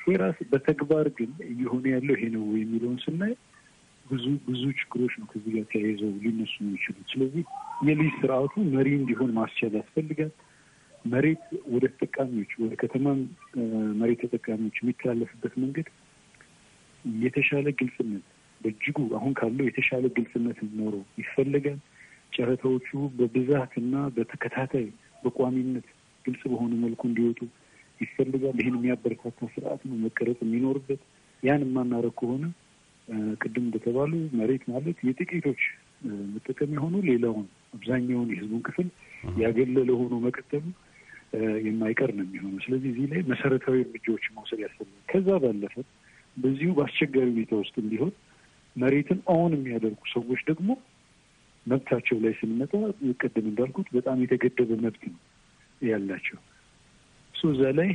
ወይራስ በተግባር ግን እየሆነ ያለው ይሄ ነው የሚለውን ስናይ ብዙ ችግሮች ነው ከዚህ ጋር ተያይዘው ሊነሱ የሚችሉት። ስለዚህ የሊዝ ስርዓቱ መሪ እንዲሆን ማስቻል ያስፈልጋል። መሬት ወደ ተጠቃሚዎች ወደ ከተማም መሬት ተጠቃሚዎች የሚተላለፍበት መንገድ የተሻለ ግልጽነት በእጅጉ አሁን ካለው የተሻለ ግልጽነት ኖረው ይፈልጋል። ጨረታዎቹ በብዛትና በተከታታይ በቋሚነት ግልጽ በሆነ መልኩ እንዲወጡ ይፈልጋል። ይህን የሚያበረታታ ስርዓት ነው መቀረጽ የሚኖርበት። ያን የማናረግ ከሆነ ቅድም እንደተባሉ መሬት ማለት የጥቂቶች መጠቀሚያ ሆኖ ሌላውን አብዛኛውን የህዝቡን ክፍል ያገለለ ሆኖ መቀጠሉ የማይቀር ነው የሚሆነው። ስለዚህ እዚህ ላይ መሰረታዊ እርምጃዎችን መውሰድ ያስፈልጋል። ከዛ ባለፈ በዚሁ በአስቸጋሪ ሁኔታ ውስጥ እንዲሆን መሬትን ኦን የሚያደርጉ ሰዎች ደግሞ መብታቸው ላይ ስንመጣ ቅድም እንዳልኩት በጣም የተገደበ መብት ነው ያላቸው። እዛ ላይ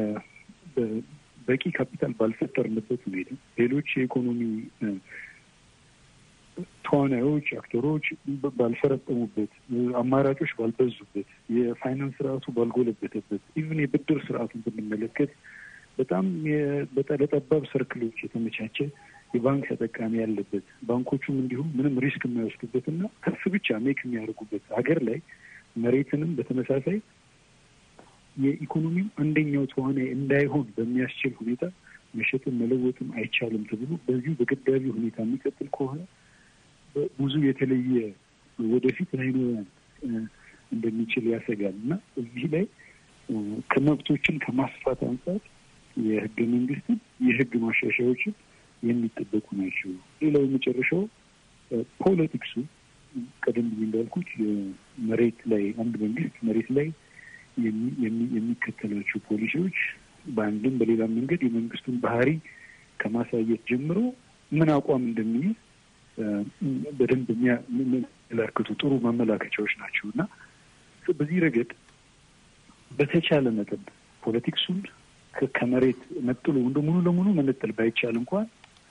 በቂ ካፒታል ባልፈጠርንበት ሁኔታ ሌሎች የኢኮኖሚ ተዋናዮች፣ አክተሮች ባልፈረጠሙበት፣ አማራጮች ባልበዙበት፣ የፋይናንስ ስርዓቱ ባልጎለበተበት፣ ኢቭን የብድር ስርዓቱን ብንመለከት በጣም ለጠባብ ሰርክሎች የተመቻቸ የባንክ ተጠቃሚ ያለበት ባንኮቹም እንዲሁም ምንም ሪስክ የማይወስዱበት እና ከፍ ብቻ ሜክ የሚያደርጉበት ሀገር ላይ መሬትንም በተመሳሳይ የኢኮኖሚው አንደኛው ተዋናይ እንዳይሆን በሚያስችል ሁኔታ መሸጥም መለወጥም አይቻልም ተብሎ በዚሁ በገዳቢ ሁኔታ የሚቀጥል ከሆነ ብዙ የተለየ ወደፊት ላይኖረን እንደሚችል ያሰጋል እና እዚህ ላይ ከመብቶችን ከማስፋት አንጻር የህገ መንግስትን የህግ ማሻሻያዎችን የሚጠበቁ ናቸው። ሌላው የመጨረሻው ፖለቲክሱ ቀደም ብዬ እንዳልኩት መሬት ላይ አንድ መንግስት መሬት ላይ የሚከተላቸው ፖሊሲዎች በአንድም በሌላ መንገድ የመንግስቱን ባህሪ ከማሳየት ጀምሮ ምን አቋም እንደሚይዝ በደንብ የሚያመላክቱ ጥሩ ማመላከቻዎች ናቸው እና በዚህ ረገድ በተቻለ መጠን ፖለቲክሱን ከመሬት ነጥሎ ሙሉ ለሙሉ መነጠል ባይቻል እንኳን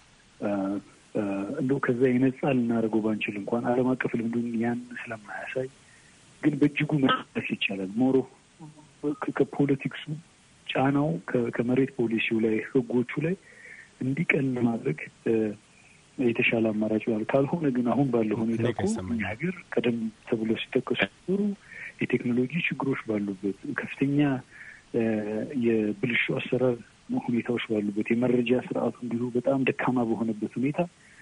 እንደው ከዛ የነጻ ልናደርገው ባንችል እንኳን ዓለም አቀፍ ልምዱን ያን ስለማያሳይ ግን በእጅጉ መለስ ይቻላል። ሞሮ ከፖለቲክሱ ጫናው ከመሬት ፖሊሲው ላይ ህጎቹ ላይ እንዲቀል ማድረግ የተሻለ አማራጭ ይሆናል። ካልሆነ ግን አሁን ባለው ሁኔታ እኮ እኛ ሀገር ቀደም ተብሎ ሲጠቀሱ የቴክኖሎጂ ችግሮች ባሉበት፣ ከፍተኛ የብልሹ አሰራር ሁኔታዎች ባሉበት፣ የመረጃ ስርዓቱ እንዲሁ በጣም ደካማ በሆነበት ሁኔታ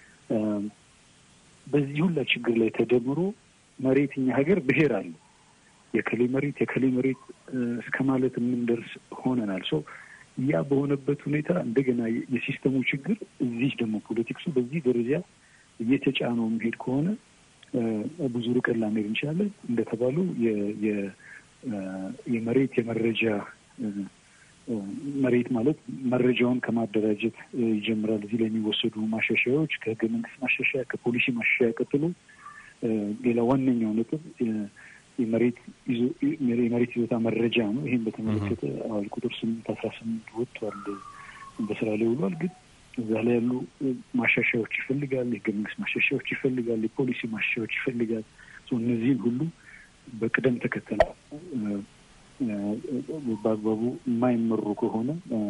በዚህ ሁላ ችግር ላይ ተደምሮ መሬት እኛ ሀገር ብሔር አለ የከሌ መሬት እስከ ማለት የምንደርስ ሆነናል። ያ በሆነበት ሁኔታ እንደገና የሲስተሙ ችግር እዚህ ደግሞ ፖለቲክሱ በዚህ ደረጃ እየተጫነው መሄድ ከሆነ ብዙ ርቀት ላንሄድ እንችላለን። እንደተባሉ የመሬት የመረጃ መሬት ማለት መረጃውን ከማደራጀት ይጀምራል። እዚህ ላይ የሚወሰዱ ማሻሻያዎች ከህገ መንግስት ማሻሻያ ከፖሊሲ ማሻሻያ ቀጥሎ ሌላ ዋነኛው ነጥብ የመሬት ይዞታ መረጃ ነው። ይህን በተመለከተ አዋጅ ቁጥር 8/18 ወጥቷል፣ በስራ ላይ ውሏል። ግን እዛ ላይ ያሉ ማሻሻያዎች ይፈልጋል፣ የህገ መንግስት ማሻሻያዎች ይፈልጋል፣ የፖሊሲ ማሻሻያዎች ይፈልጋል። እነዚህን ሁሉ በቅደም ተከተል በአግባቡ የማይመሩ ከሆነ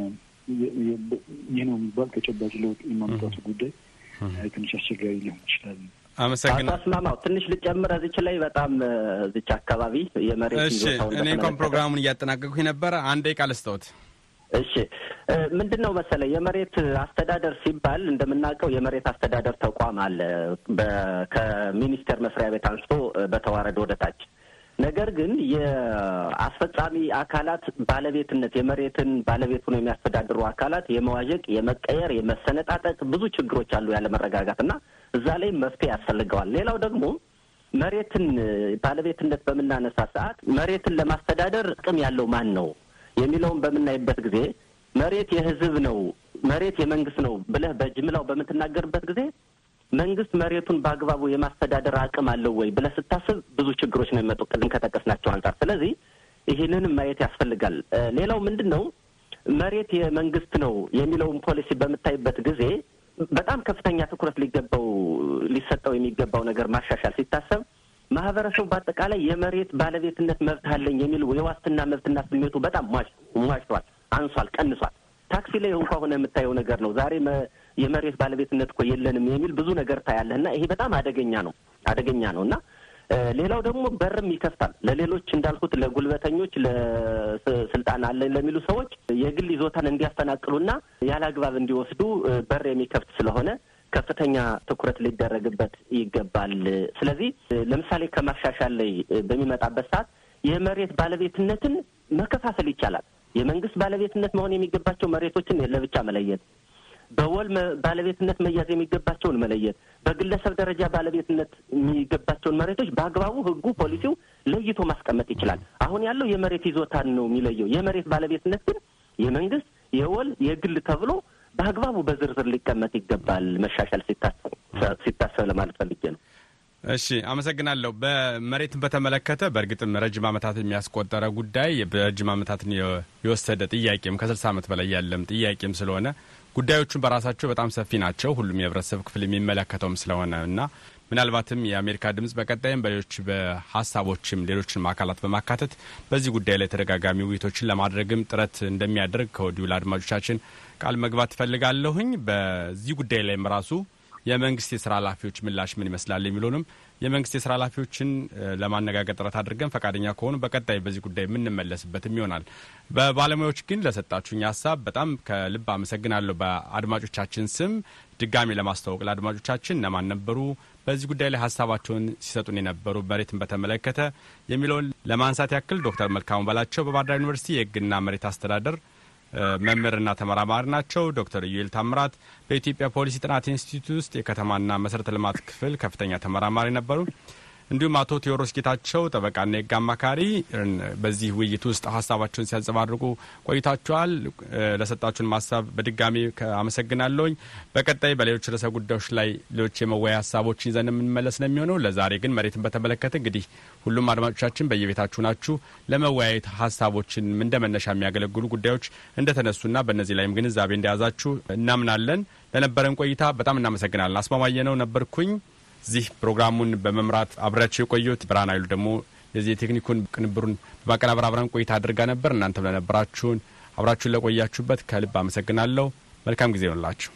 ይህ ነው የሚባል ተጨባጭ ለውጥ የማምጣቱ ጉዳይ ትንሽ አስቸጋሪ ሊሆን ይችላል። አመሰግናለሁ። አስማማው ትንሽ ልጨምር እዚች ላይ በጣም እዚች አካባቢ የመሬት ይዞታው እኔ እንኳን ፕሮግራሙን እያጠናቀቅኩኝ ነበረ። አንድ ደቂቃ ልስጠውት። እሺ ምንድን ነው መሰለህ የመሬት አስተዳደር ሲባል እንደምናውቀው የመሬት አስተዳደር ተቋም አለ ከሚኒስቴር መስሪያ ቤት አንስቶ በተዋረደ ወደ ታች። ነገር ግን የአስፈጻሚ አካላት ባለቤትነት የመሬትን ባለቤት ሆነው የሚያስተዳድሩ አካላት የመዋዠቅ፣ የመቀየር፣ የመሰነጣጠቅ ብዙ ችግሮች አሉ ያለ መረጋጋት እና እዛ ላይ መፍትሄ ያስፈልገዋል። ሌላው ደግሞ መሬትን ባለቤትነት በምናነሳ ሰዓት መሬትን ለማስተዳደር አቅም ያለው ማን ነው የሚለውን በምናይበት ጊዜ መሬት የህዝብ ነው፣ መሬት የመንግስት ነው ብለህ በጅምላው በምትናገርበት ጊዜ መንግስት መሬቱን በአግባቡ የማስተዳደር አቅም አለው ወይ ብለህ ስታስብ ብዙ ችግሮች ነው የሚመጡ ቅድም ከጠቀስናቸው አንጻር። ስለዚህ ይህንንም ማየት ያስፈልጋል። ሌላው ምንድን ነው መሬት የመንግስት ነው የሚለውን ፖሊሲ በምታይበት ጊዜ በጣም ከፍተኛ ትኩረት ሊሰጠው የሚገባው ነገር ማሻሻል ሲታሰብ ማህበረሰቡ በአጠቃላይ የመሬት ባለቤትነት መብት አለኝ የሚል የዋስትና መብትና ስሜቱ በጣም ሟሽቷል፣ አንሷል፣ ቀንሷል። ታክሲ ላይ እንኳን ሆነ የምታየው ነገር ነው። ዛሬ የመሬት ባለቤትነት እኮ የለንም የሚል ብዙ ነገር ታያለህና ይሄ በጣም አደገኛ ነውና ሌላው ደግሞ በርም ይከፍታል ለሌሎች እንዳልኩት ለጉልበተኞች ለስልጣን አለን ለሚሉ ሰዎች የግል ይዞታን እንዲያፈናቅሉና ያላግባብ እንዲወስዱ በር የሚከፍት ስለሆነ ከፍተኛ ትኩረት ሊደረግበት ይገባል። ስለዚህ ለምሳሌ ከማሻሻል ላይ በሚመጣበት ሰዓት የመሬት ባለቤትነትን መከፋፈል ይቻላል። የመንግስት ባለቤትነት መሆን የሚገባቸው መሬቶችን ለብቻ መለየት፣ በወል ባለቤትነት መያዝ የሚገባቸውን መለየት፣ በግለሰብ ደረጃ ባለቤትነት የሚገባቸውን መሬቶች በአግባቡ ህጉ ፖሊሲው ለይቶ ማስቀመጥ ይችላል። አሁን ያለው የመሬት ይዞታን ነው የሚለየው። የመሬት ባለቤትነት ግን የመንግስት የወል የግል ተብሎ በአግባቡ በዝርዝር ሊቀመጥ ይገባል። መሻሻል ሲታሰብ ለማለት ፈልጌ ነው። እሺ፣ አመሰግናለሁ። በመሬትን በተመለከተ በእርግጥም ረጅም ዓመታት የሚያስቆጠረ ጉዳይ በረጅም ዓመታትን የወሰደ ጥያቄም ከ60 ዓመት በላይ ያለም ጥያቄም ስለሆነ ጉዳዮቹን በራሳቸው በጣም ሰፊ ናቸው። ሁሉም የህብረተሰብ ክፍል የሚመለከተውም ስለሆነ እና ምናልባትም የአሜሪካ ድምጽ በቀጣይም በሌሎች በሀሳቦችም ሌሎችንም አካላት በማካተት በዚህ ጉዳይ ላይ ተደጋጋሚ ውይይቶችን ለማድረግም ጥረት እንደሚያደርግ ከወዲሁ ለአድማጮቻችን ቃል መግባት እፈልጋለሁኝ። በዚህ ጉዳይ ላይም ራሱ የመንግስት የስራ ኃላፊዎች ምላሽ ምን ይመስላል የሚሉንም የመንግስት የስራ ኃላፊዎችን ለማነጋገር ጥረት አድርገን ፈቃደኛ ከሆኑ በቀጣይ በዚህ ጉዳይ የምንመለስበትም ይሆናል። በባለሙያዎች ግን ለሰጣችሁኝ ሀሳብ በጣም ከልብ አመሰግናለሁ። በአድማጮቻችን ስም ድጋሚ ለማስተዋወቅ ለአድማጮቻችን እነማን ነበሩ በዚህ ጉዳይ ላይ ሀሳባቸውን ሲሰጡን የነበሩ መሬትን በተመለከተ የሚለውን ለማንሳት ያክል ዶክተር መልካሙ በላቸው በባህር ዳር ዩኒቨርሲቲ የህግና መሬት አስተዳደር መምህርና ተመራማሪ ናቸው። ዶክተር ዩኤል ታምራት በኢትዮጵያ ፖሊሲ ጥናት ኢንስቲትዩት ውስጥ የከተማና መሰረተ ልማት ክፍል ከፍተኛ ተመራማሪ ነበሩ። እንዲሁም አቶ ቴዎድሮስ ጌታቸው ጠበቃና የህግ አማካሪ በዚህ ውይይት ውስጥ ሀሳባቸውን ሲያንጸባርቁ ቆይታቸዋል። ለሰጣችሁን ሀሳብ በድጋሚ አመሰግናለሁኝ። በቀጣይ በሌሎች ርዕሰ ጉዳዮች ላይ ሌሎች የመወያያ ሀሳቦችን ይዘን የምንመለስ ነው የሚሆነው። ለዛሬ ግን መሬትን በተመለከተ እንግዲህ ሁሉም አድማጮቻችን በየቤታችሁ ናችሁ ለመወያየት ሀሳቦችን እንደ መነሻ የሚያገለግሉ ጉዳዮች እንደተነሱና በእነዚህ ላይም ግንዛቤ እንደያዛችሁ እናምናለን። ለነበረን ቆይታ በጣም እናመሰግናለን። አስማማየ ነው ነበርኩኝ። እዚህ ፕሮግራሙን በመምራት አብራችሁ የቆዩት ብርሃን ኃይሉ ደግሞ የዚህ የቴክኒኩን ቅንብሩን በማቀናበር አብረን ቆይታ አድርጋ ነበር። እናንተም ለነበራችሁን አብራችሁን ለቆያችሁበት ከልብ አመሰግናለሁ። መልካም ጊዜ ይሁንላችሁ።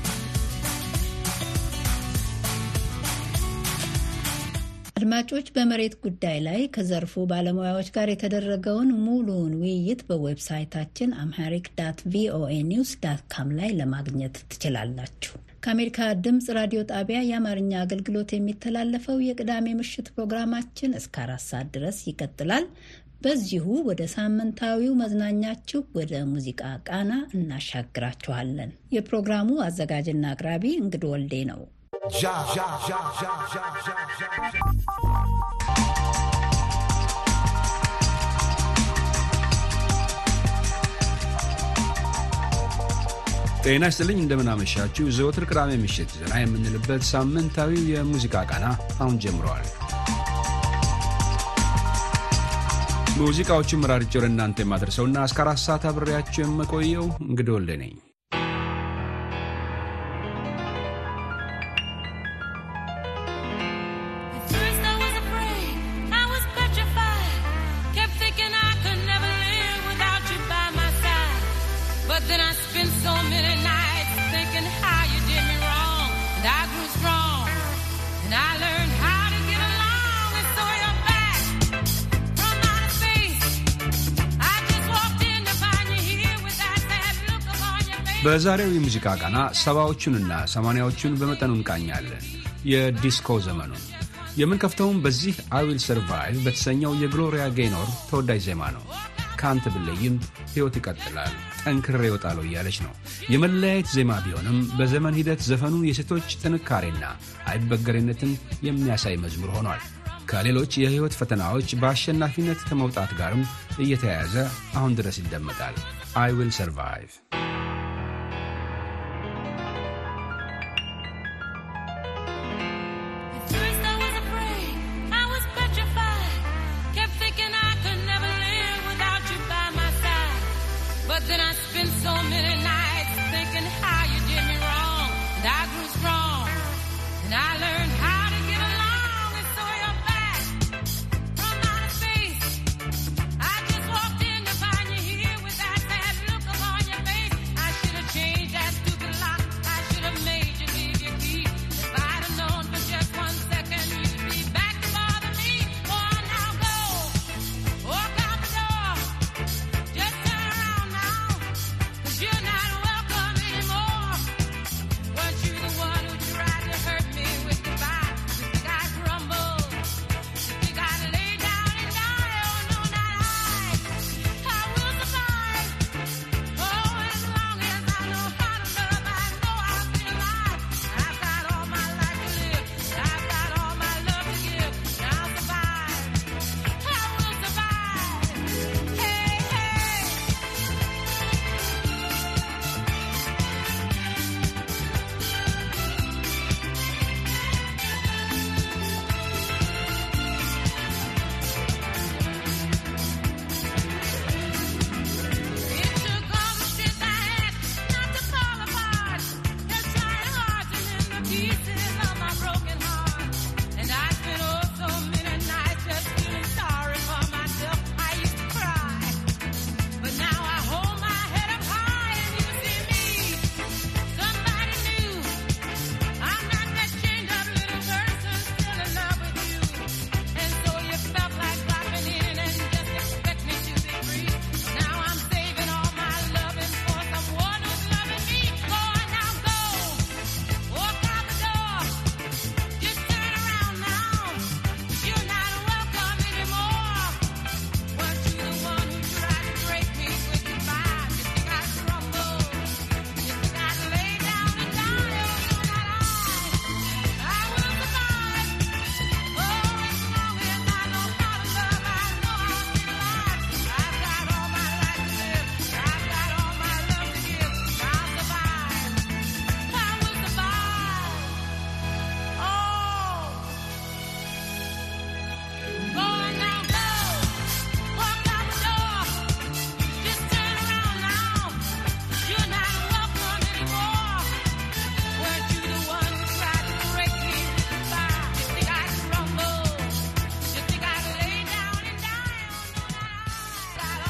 አድማጮች፣ በመሬት ጉዳይ ላይ ከዘርፉ ባለሙያዎች ጋር የተደረገውን ሙሉውን ውይይት በዌብሳይታችን amharic.voanews.com ላይ ለማግኘት ትችላላችሁ። ከአሜሪካ ድምፅ ራዲዮ ጣቢያ የአማርኛ አገልግሎት የሚተላለፈው የቅዳሜ ምሽት ፕሮግራማችን እስከ 4 ሰዓት ድረስ ይቀጥላል። በዚሁ ወደ ሳምንታዊው መዝናኛችሁ ወደ ሙዚቃ ቃና እናሻግራችኋለን። የፕሮግራሙ አዘጋጅና አቅራቢ እንግዶ ወልዴ ነው። ጤና ይስጥልኝ፣ እንደምናመሻችሁ። ዘወትር ቅዳሜ ምሽት ዘና የምንልበት ሳምንታዊው የሙዚቃ ቃና አሁን ጀምረዋል። ሙዚቃዎቹን መራርጬ ወደ እናንተ የማደርሰውና እስከ 4 ሰዓት አብሬያችሁ የምቆየው እንግዲህ ወልዴ ነኝ። በዛሬው የሙዚቃ ቃና 70ዎቹንና 80ዎቹን በመጠኑ እንቃኛለን። የዲስኮ ዘመኑን የምንከፍተውም በዚህ I Will Survive በተሰኘው የግሎሪያ ጌይኖር ተወዳጅ ዜማ ነው። ካንተ ብለይም ሕይወት ይቀጥላል፣ ጠንክሬ እወጣለሁ እያለች ነው። የመለያየት ዜማ ቢሆንም በዘመን ሂደት ዘፈኑ የሴቶች ጥንካሬና አይበገሬነትን የሚያሳይ መዝሙር ሆኗል። ከሌሎች የሕይወት ፈተናዎች በአሸናፊነት ከመውጣት ጋርም እየተያያዘ አሁን ድረስ ይደመጣል። I Will Survive.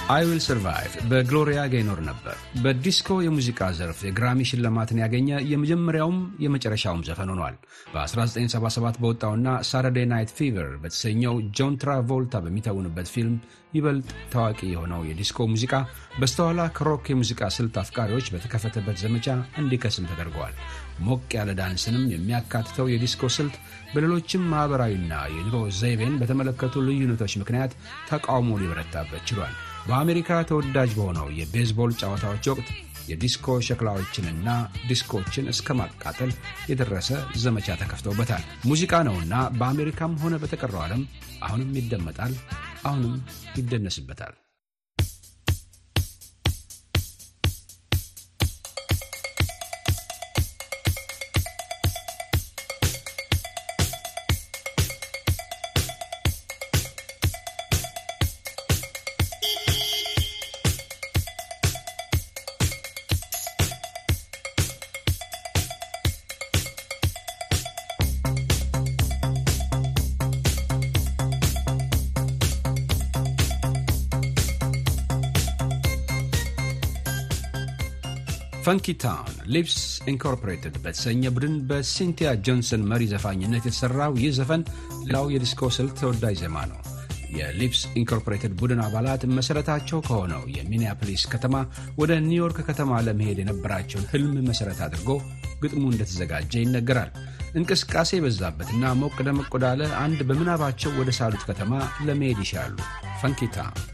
I Will Survive በግሎሪያ ጋይኖር ነበር። በዲስኮ የሙዚቃ ዘርፍ የግራሚ ሽልማትን ያገኘ የመጀመሪያውም የመጨረሻውም ዘፈን ሆኗል። በ1977 በወጣውና ሳተርዴይ ናይት ፊቨር በተሰኘው ጆን ትራቮልታ በሚተውንበት ፊልም ይበልጥ ታዋቂ የሆነው የዲስኮ ሙዚቃ በስተኋላ ከሮክ የሙዚቃ ስልት አፍቃሪዎች በተከፈተበት ዘመቻ እንዲከስም ተደርገዋል። ሞቅ ያለ ዳንስንም የሚያካትተው የዲስኮ ስልት በሌሎችም ማኅበራዊና የኑሮ ዘይቤን በተመለከቱ ልዩነቶች ምክንያት ተቃውሞ ሊበረታበት ችሏል። በአሜሪካ ተወዳጅ በሆነው የቤዝቦል ጨዋታዎች ወቅት የዲስኮ ሸክላዎችንና ዲስኮችን እስከ ማቃጠል የደረሰ ዘመቻ ተከፍቶበታል። ሙዚቃ ነውና በአሜሪካም ሆነ በተቀረው ዓለም አሁንም ይደመጣል፣ አሁንም ይደነስበታል። ፈንኪ ታውን ሊፕስ ኢንኮርፖሬትድ በተሰኘ ቡድን በሲንቲያ ጆንሰን መሪ ዘፋኝነት የተሠራው ይህ ዘፈን ሌላው የዲስኮ ስልት ተወዳጅ ዜማ ነው። የሊፕስ ኢንኮርፖሬትድ ቡድን አባላት መሠረታቸው ከሆነው የሚኒያፖሊስ ከተማ ወደ ኒውዮርክ ከተማ ለመሄድ የነበራቸውን ሕልም መሠረት አድርጎ ግጥሙ እንደተዘጋጀ ይነገራል። እንቅስቃሴ የበዛበትና ሞቅ ደመቅ ወዳለ አንድ በምናባቸው ወደ ሳሉት ከተማ ለመሄድ ይሻሉ። ፈንኪ ታውን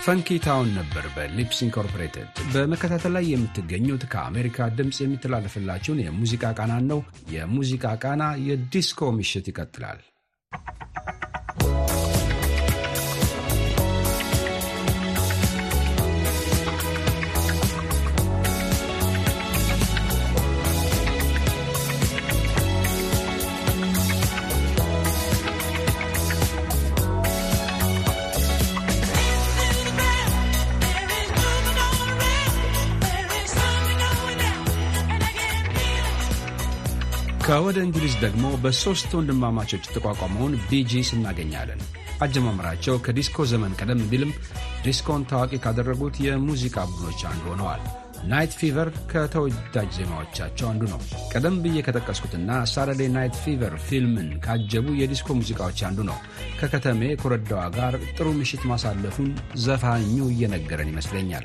ፈንኪ ታውን ነበር በሊፕስ ኢንኮርፖሬትድ። በመከታተል ላይ የምትገኙት ከአሜሪካ ድምፅ የሚተላለፍላችሁን የሙዚቃ ቃናን ነው። የሙዚቃ ቃና የዲስኮ ምሽት ይቀጥላል። ከወደ እንግሊዝ ደግሞ በሦስት ወንድማማቾች የተቋቋመውን ቢጂስ እናገኛለን። አጀማመራቸው ከዲስኮ ዘመን ቀደም ቢልም ዲስኮን ታዋቂ ካደረጉት የሙዚቃ ቡድኖች አንዱ ሆነዋል። ናይት ፊቨር ከተወዳጅ ዜማዎቻቸው አንዱ ነው። ቀደም ብዬ ከጠቀስኩትና ሳተርዴ ናይት ፊቨር ፊልምን ካጀቡ የዲስኮ ሙዚቃዎች አንዱ ነው። ከከተሜ ኮረዳዋ ጋር ጥሩ ምሽት ማሳለፉን ዘፋኙ እየነገረን ይመስለኛል።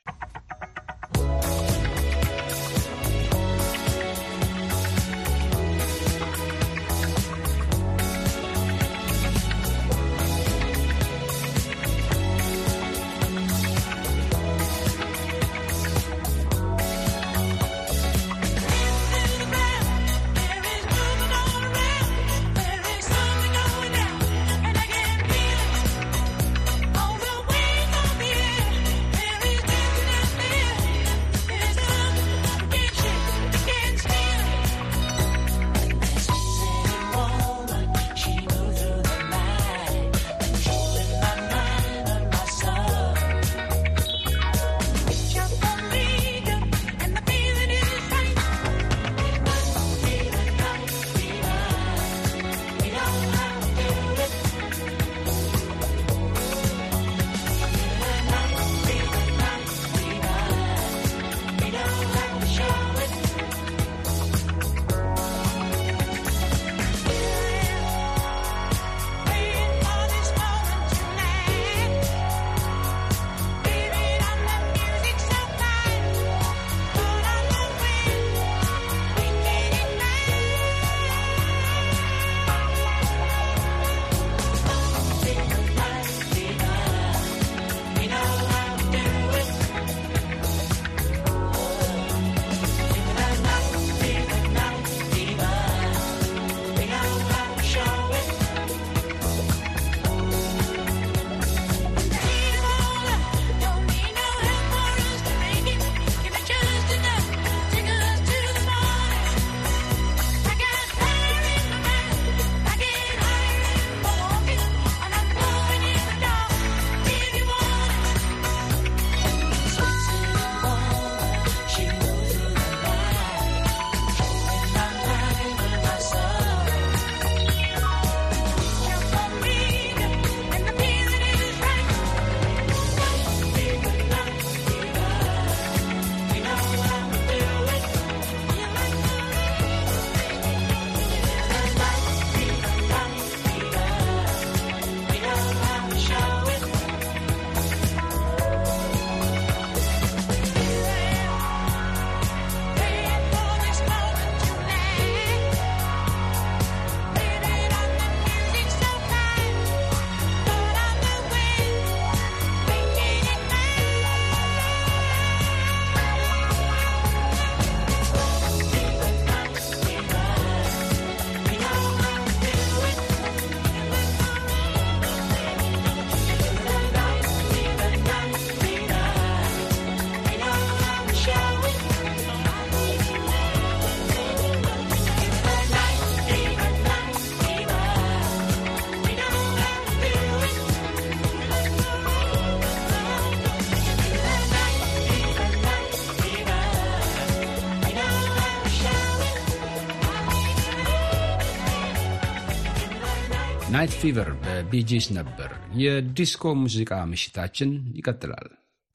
ናይት ፊቨር በቢጂስ ነበር። የዲስኮ ሙዚቃ ምሽታችን ይቀጥላል።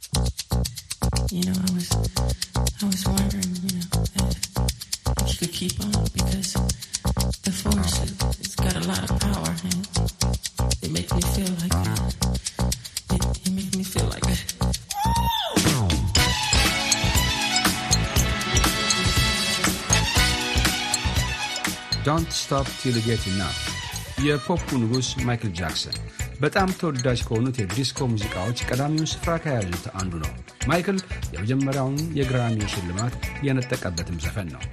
You know, I was wondering, if you could keep on, because the force, it's got a lot of power, and it makes me feel like it makes me feel like it. Don't stop till you get enough. የፖፕ ንጉሥ ማይክል ጃክሰን በጣም ተወዳጅ ከሆኑት የዲስኮ ሙዚቃዎች ቀዳሚውን ስፍራ ከያዙት አንዱ ነው። ማይክል የመጀመሪያውን የግራሚ ሽልማት የነጠቀበትም ዘፈን ነው።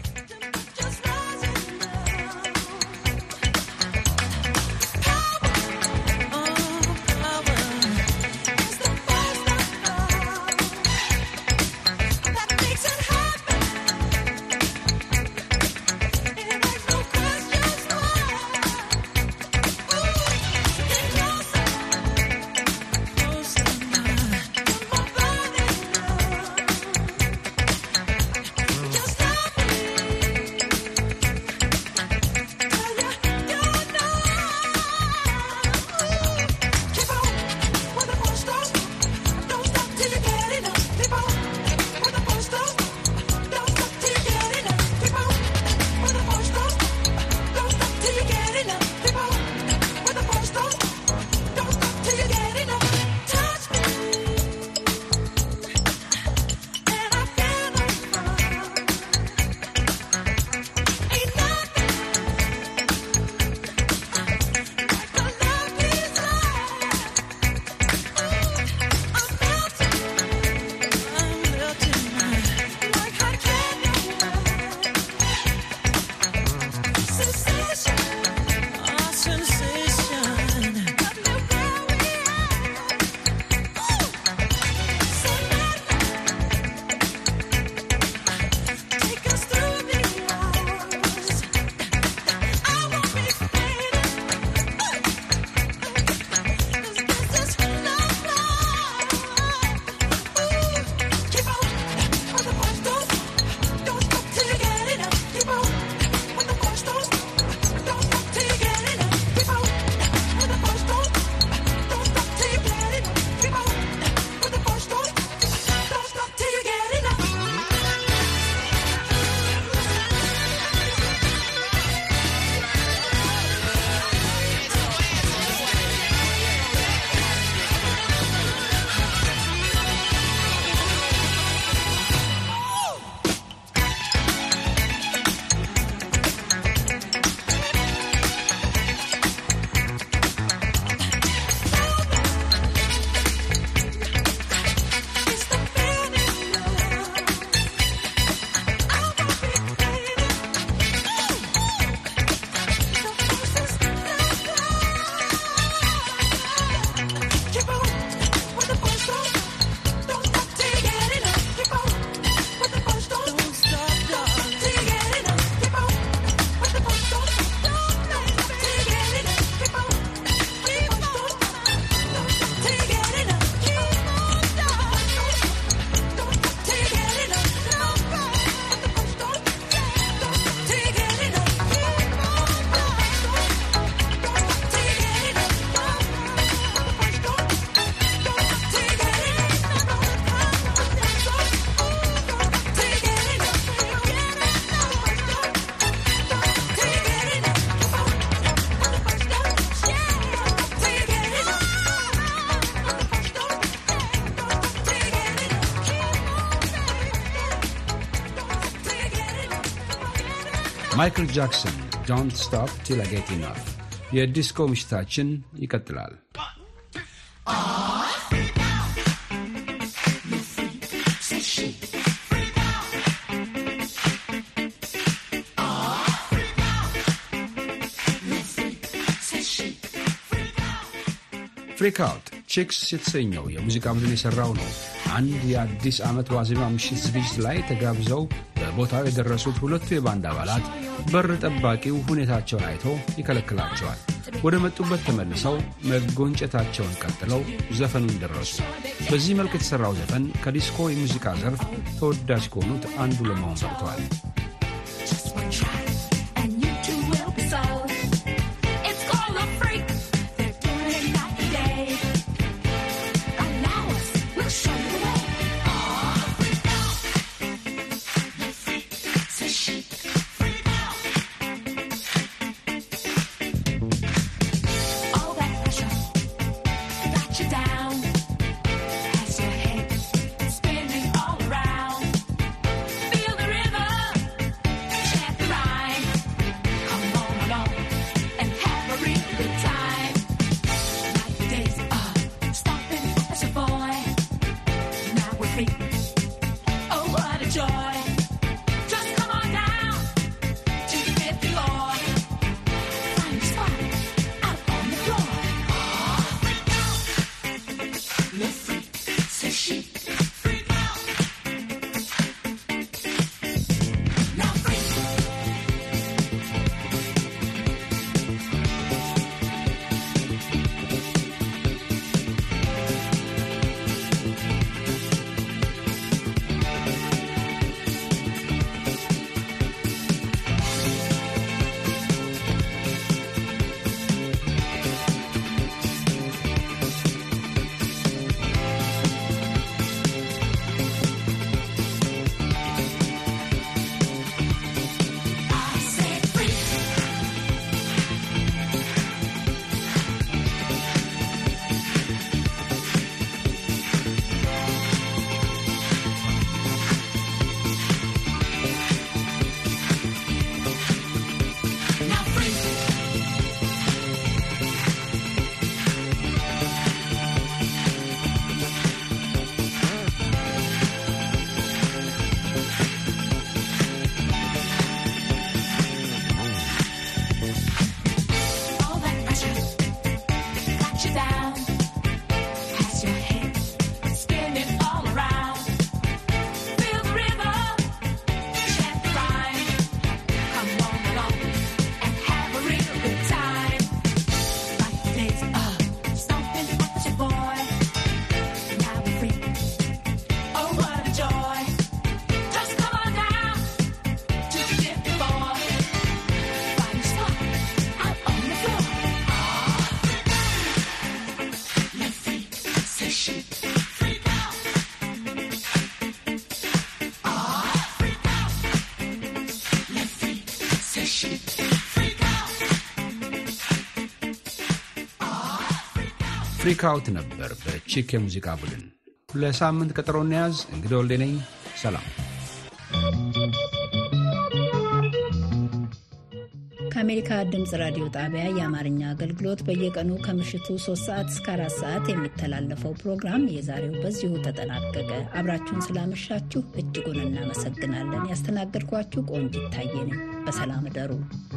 ማይክል ጃክሰን ዶንት ስቶፕ ቲል አይ ጌት ኢናፍ። የዲስኮ ምሽታችን ይቀጥላል። ፍሪክ አውት ቺክስ የተሰኘው የሙዚቃ ቡድን የሠራው ነው። አንድ የአዲስ ዓመት ዋዜማ ምሽት ዝግጅት ላይ ተጋብዘው በቦታው የደረሱት ሁለቱ የባንድ አባላት በር ጠባቂው ሁኔታቸውን አይቶ ይከለክላቸዋል። ወደ መጡበት ተመልሰው መጎንጨታቸውን ቀጥለው ዘፈኑን ደረሱ። በዚህ መልክ የተሠራው ዘፈን ከዲስኮ የሙዚቃ ዘርፍ ተወዳጅ ከሆኑት አንዱ ለመሆን በቅተዋል። Feel the river ፍሪክ አውት ነበር በቺክ የሙዚቃ ቡድን። ለሳምንት ቀጠሮ እንያዝ። እንግዲህ ወልዴ ነኝ። ሰላም። ከአሜሪካ ድምፅ ራዲዮ ጣቢያ የአማርኛ አገልግሎት በየቀኑ ከምሽቱ 3 ሰዓት እስከ 4 ሰዓት የሚተላለፈው ፕሮግራም የዛሬው በዚሁ ተጠናቀቀ። አብራችሁን ስላመሻችሁ እጅጉን እናመሰግናለን። ያስተናገድኳችሁ ቆንጂት ታየ ነኝ። በሰላም እደሩ።